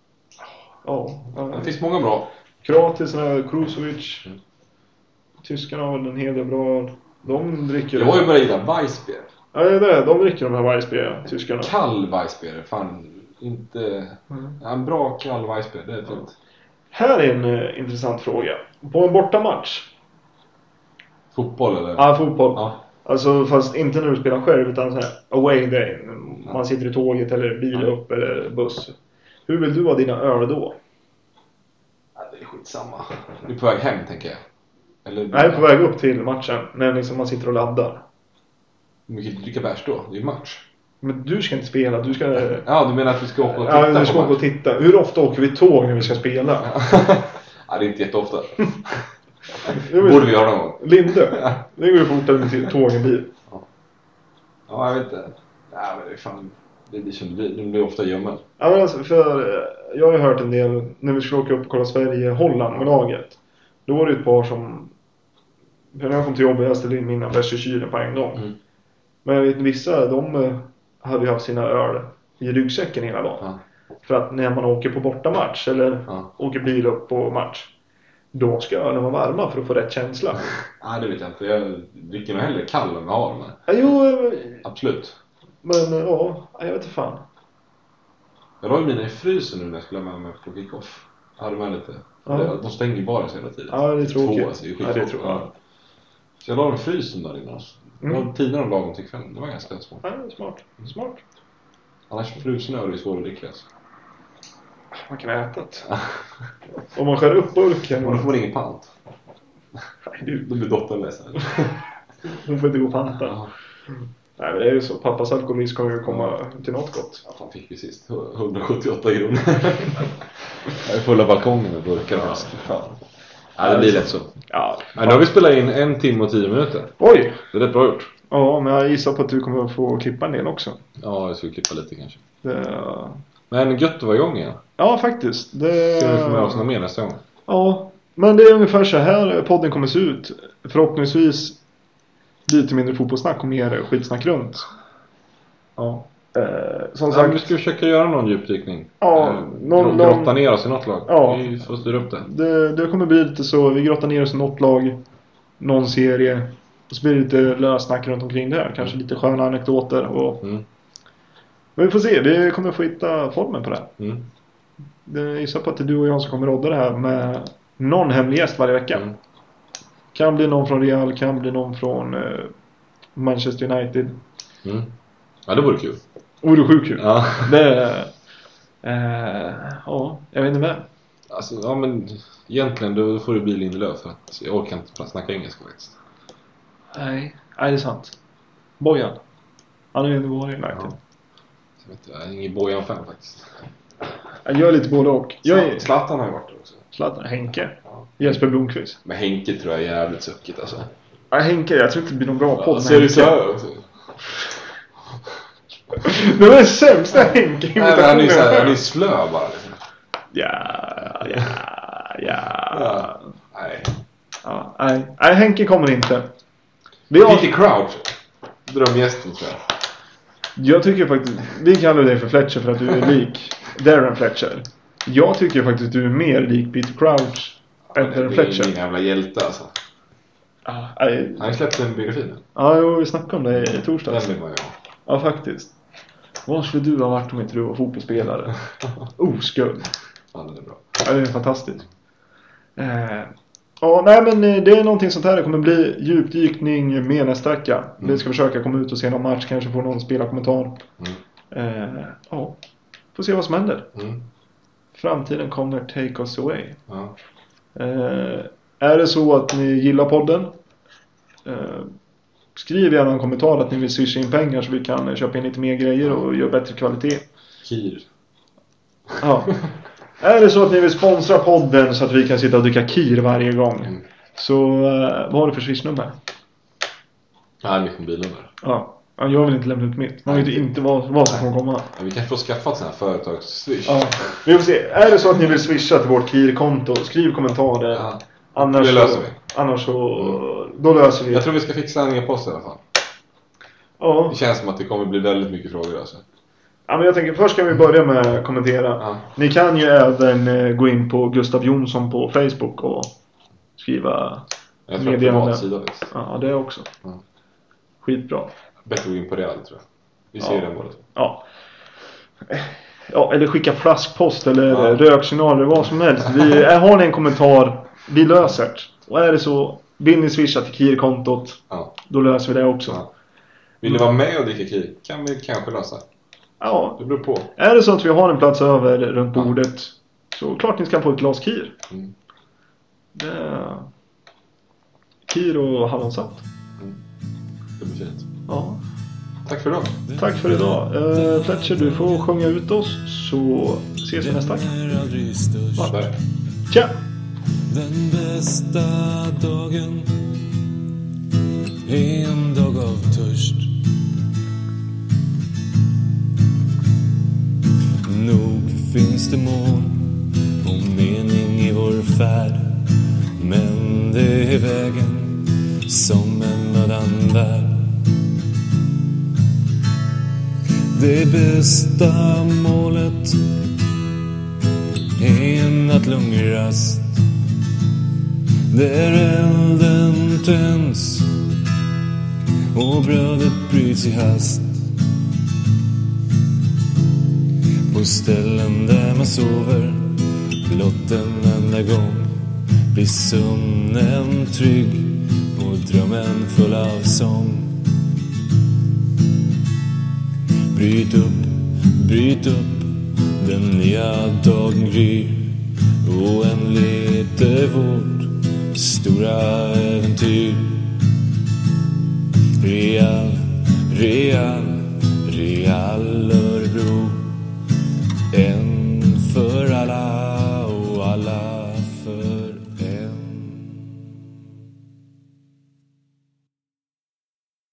Ja. Det finns många bra. Kroatisarna, Krusovic. Tyskarna har väl en hel del bra öl. De dricker... Jag har ju börjat gilla Weissbier. Ja, det är det. De dricker de här Weissbier, tyskarna. Kall Weissbier, fan. Inte... Ja, en bra kall Weissbier, det är fint. Här är en intressant fråga. På en bortamatch. Fotboll eller? Ja, fotboll. Ja. Alltså fast inte när du spelar själv utan så här away day. Man sitter i tåget eller bil upp eller buss. Hur vill du ha dina öl då? Ja, det är skitsamma. Du är på väg hem, tänker jag. Eller... Jag är på väg upp till matchen när liksom man sitter och laddar. Hur mycket dricka bärs då? Det är ju match. Men du ska inte spela, du ska... Ja, du menar att vi ska åka och titta? Ja, du ska åka och titta. Hur ofta åker vi tåg när vi ska spela? Ja, det är inte jätteofta. Borde vi göra någon gång? Linde. Det går ju fortare med tågen bil. Ja, jag vet inte. Nej, men det är fan... Det blir som det blir. De blir ofta gömmen. Ja, men alltså, för jag har ju hört en del när vi skulle åka upp och kolla Sverige-Holland med laget. Då var det ett par som... För när jag kom till jobbet jag ställde in mina bärs i kylen på en gång. Men jag vet vissa, de hade ju haft sina öl i ryggsäcken hela dagen. Ja. För att när man åker på bortamatch eller åker bil upp på match, då ska ölen vara varma för att få rätt känsla. Nej, det vet jag inte. Jag dricker nog hellre kall än jag har. Men... Ja, jo, absolut. Men ja, jag vet inte fan. Jag la ju mina i frysen nu när jag skulle med mig på kick-off. Jag hade med lite. De stänger bara så hela tiden. Ja, det är tråkigt. Alltså, det är ja, det tror jag. Så jag la dem i frysen där inne. Det var tidigare om lagom till kvällen. Det var ganska smart. Ja, smart. Annars frusen öl är svår att dricka. Alltså. Man kan äta det. Om man skär upp burken. Och då får man ingen pant. Nej, Då blir dottern ledsen. Hon får inte gå panta. Nej, men det är ju så. Pappas alkoholism kommer ju komma till något gott. Ja, fan fick vi sist. 178 kronor. Jag är fulla balkongen med burkar. Ja, det blir lätt så. Ja, nu har vi spelat in 1 timme och 10 minuter. Oj! Det är rätt bra gjort. Ja, men jag gissar på att du kommer att få klippa en del också. Ja, jag ska klippa lite kanske. Det... Men gött att vara igång igen. Ja, faktiskt. Ska vi få med oss något mer nästa gång? Ja, men det är ungefär så här podden kommer se ut. Förhoppningsvis lite mindre fotbollssnack och mer skitsnack runt. Ja. Som sagt, vi ska försöka göra någon djupdykning. Ja, grotta ner oss i något lag. Ja. Vi får styra upp det. Det kommer bli lite så. Vi grottar ner oss i något lag. Någon serie. Och så blir det lite lössnack runt omkring det här. Kanske lite sköna anekdoter. Och... Men vi får se. Vi kommer få hitta formen på det. Jag gissar på att det är du och jag som kommer rodda det här med någon hemlig gäst varje vecka. Kan bli någon från Real. Kan bli någon från Manchester United. Ja, det vore kul. Vore sjukt kul. Ja. Ja, jag vet inte med. Alltså, ja men egentligen då får det bli Lindelöf för att jag orkar inte snacka engelska faktiskt. Nej, det är sant. Bojan. Han är ju ändå varit i United. Jag är ingen Bojan-fan faktiskt. Jag gör lite både och. Zlatan har ju varit där också. Zlatan, Henke. Jesper Blomqvist. Men Henke tror jag är jävligt suckigt alltså. Ja, Henke, jag tror inte det blir någon bra podd med Ser du så Henke. här också? Det var den sämsta Henke. Nej, men han är ju såhär, han är slö bara liksom. Ja. Ja. Nej. Ja, nej, Henke kommer inte. Peter Crouch. Drömgästen tror jag. Jag tycker faktiskt, vi kallar dig för Fletcher för att du är lik Darren Fletcher. Jag tycker faktiskt att du är mer lik Peter Crouch än Darren Fletcher. Det är min jävla hjälte alltså. Han släppte en biografi nu. Ja, vi snackade om det i torsdags. Den vill man ju ha. Ja, faktiskt. Vad skulle du ha varit om inte du var fotbollsspelare? Oskuld. Ja, den är bra. Ja, det är fantastiskt. Ja, nej men det är någonting sånt här. Det kommer bli djupdykning med nästa vecka. Vi ska försöka komma ut och se någon match. Kanske få någon spelarkommentar. Ja, får se vad som händer. Framtiden kommer take us away. Ja. Är det så att ni gillar podden, skriv gärna en kommentar att ni vill swisha in pengar så vi kan köpa in lite mer grejer och göra bättre kvalitet. Kir. Ja. Är det så att ni vill sponsra podden så att vi kan sitta och dricka kir varje gång, så vad har du för swishnummer? Ja, mitt mobilnummer. Ja, jag vill inte lämna ut mitt. Man vet inte vad som kommer komma. Ja, vi kan få skaffa ett sånt här företagsswish. Ja. Vi får se. Är det så att ni vill swisha till vårt KIR-konto, skriv kommentarer. Ja. Annars Det löser vi. Annars så då löser vi. Jag tror vi ska fixa en e-post i alla fall. Ja. Det känns som att det kommer bli väldigt mycket frågor alltså. Ja, men jag tänker först kan vi börja med att kommentera. Ja. Ni kan ju även gå in på Gustav Jonsson på Facebook och skriva Jag tror att meddelande. privatsida visst. Ja, det också. Ja. Skitbra. Bättre att gå in på det, tror jag. Vi ser den båda. Ja. Ja, eller skicka flaskpost eller Ja. röksignaler, vad som helst. Har ni en kommentar, vi löser det. Och är det så, vill ni swisha till KIR-kontot, Ja. då löser vi det också. Ja. Vill ni vara med och dricka kir? Kan vi kanske lösa. Ja. Det beror på. Är det så att vi har en plats över runt bordet, så klart ni ska få ett glas KIR. KIR och hallonsaft. Det blir fint. Ja. Tack för idag. Tack för idag. Fletcher, du får sjunga ut oss, så ses vi nästa vecka. Ja. Tja! Den bästa dagen är en dag av törst. Nog finns det mål och mening i vår färd, men det är vägen som en mödan bär. Det bästa målet är en nattlungrast, där elden tänds och brödet bryts i hast. På ställen där man sover blott en enda gång blir sömnen trygg och drömmen full av sång. Bryt upp, den nya dagen gryr. Oändligt är vårt stora äventyr. Real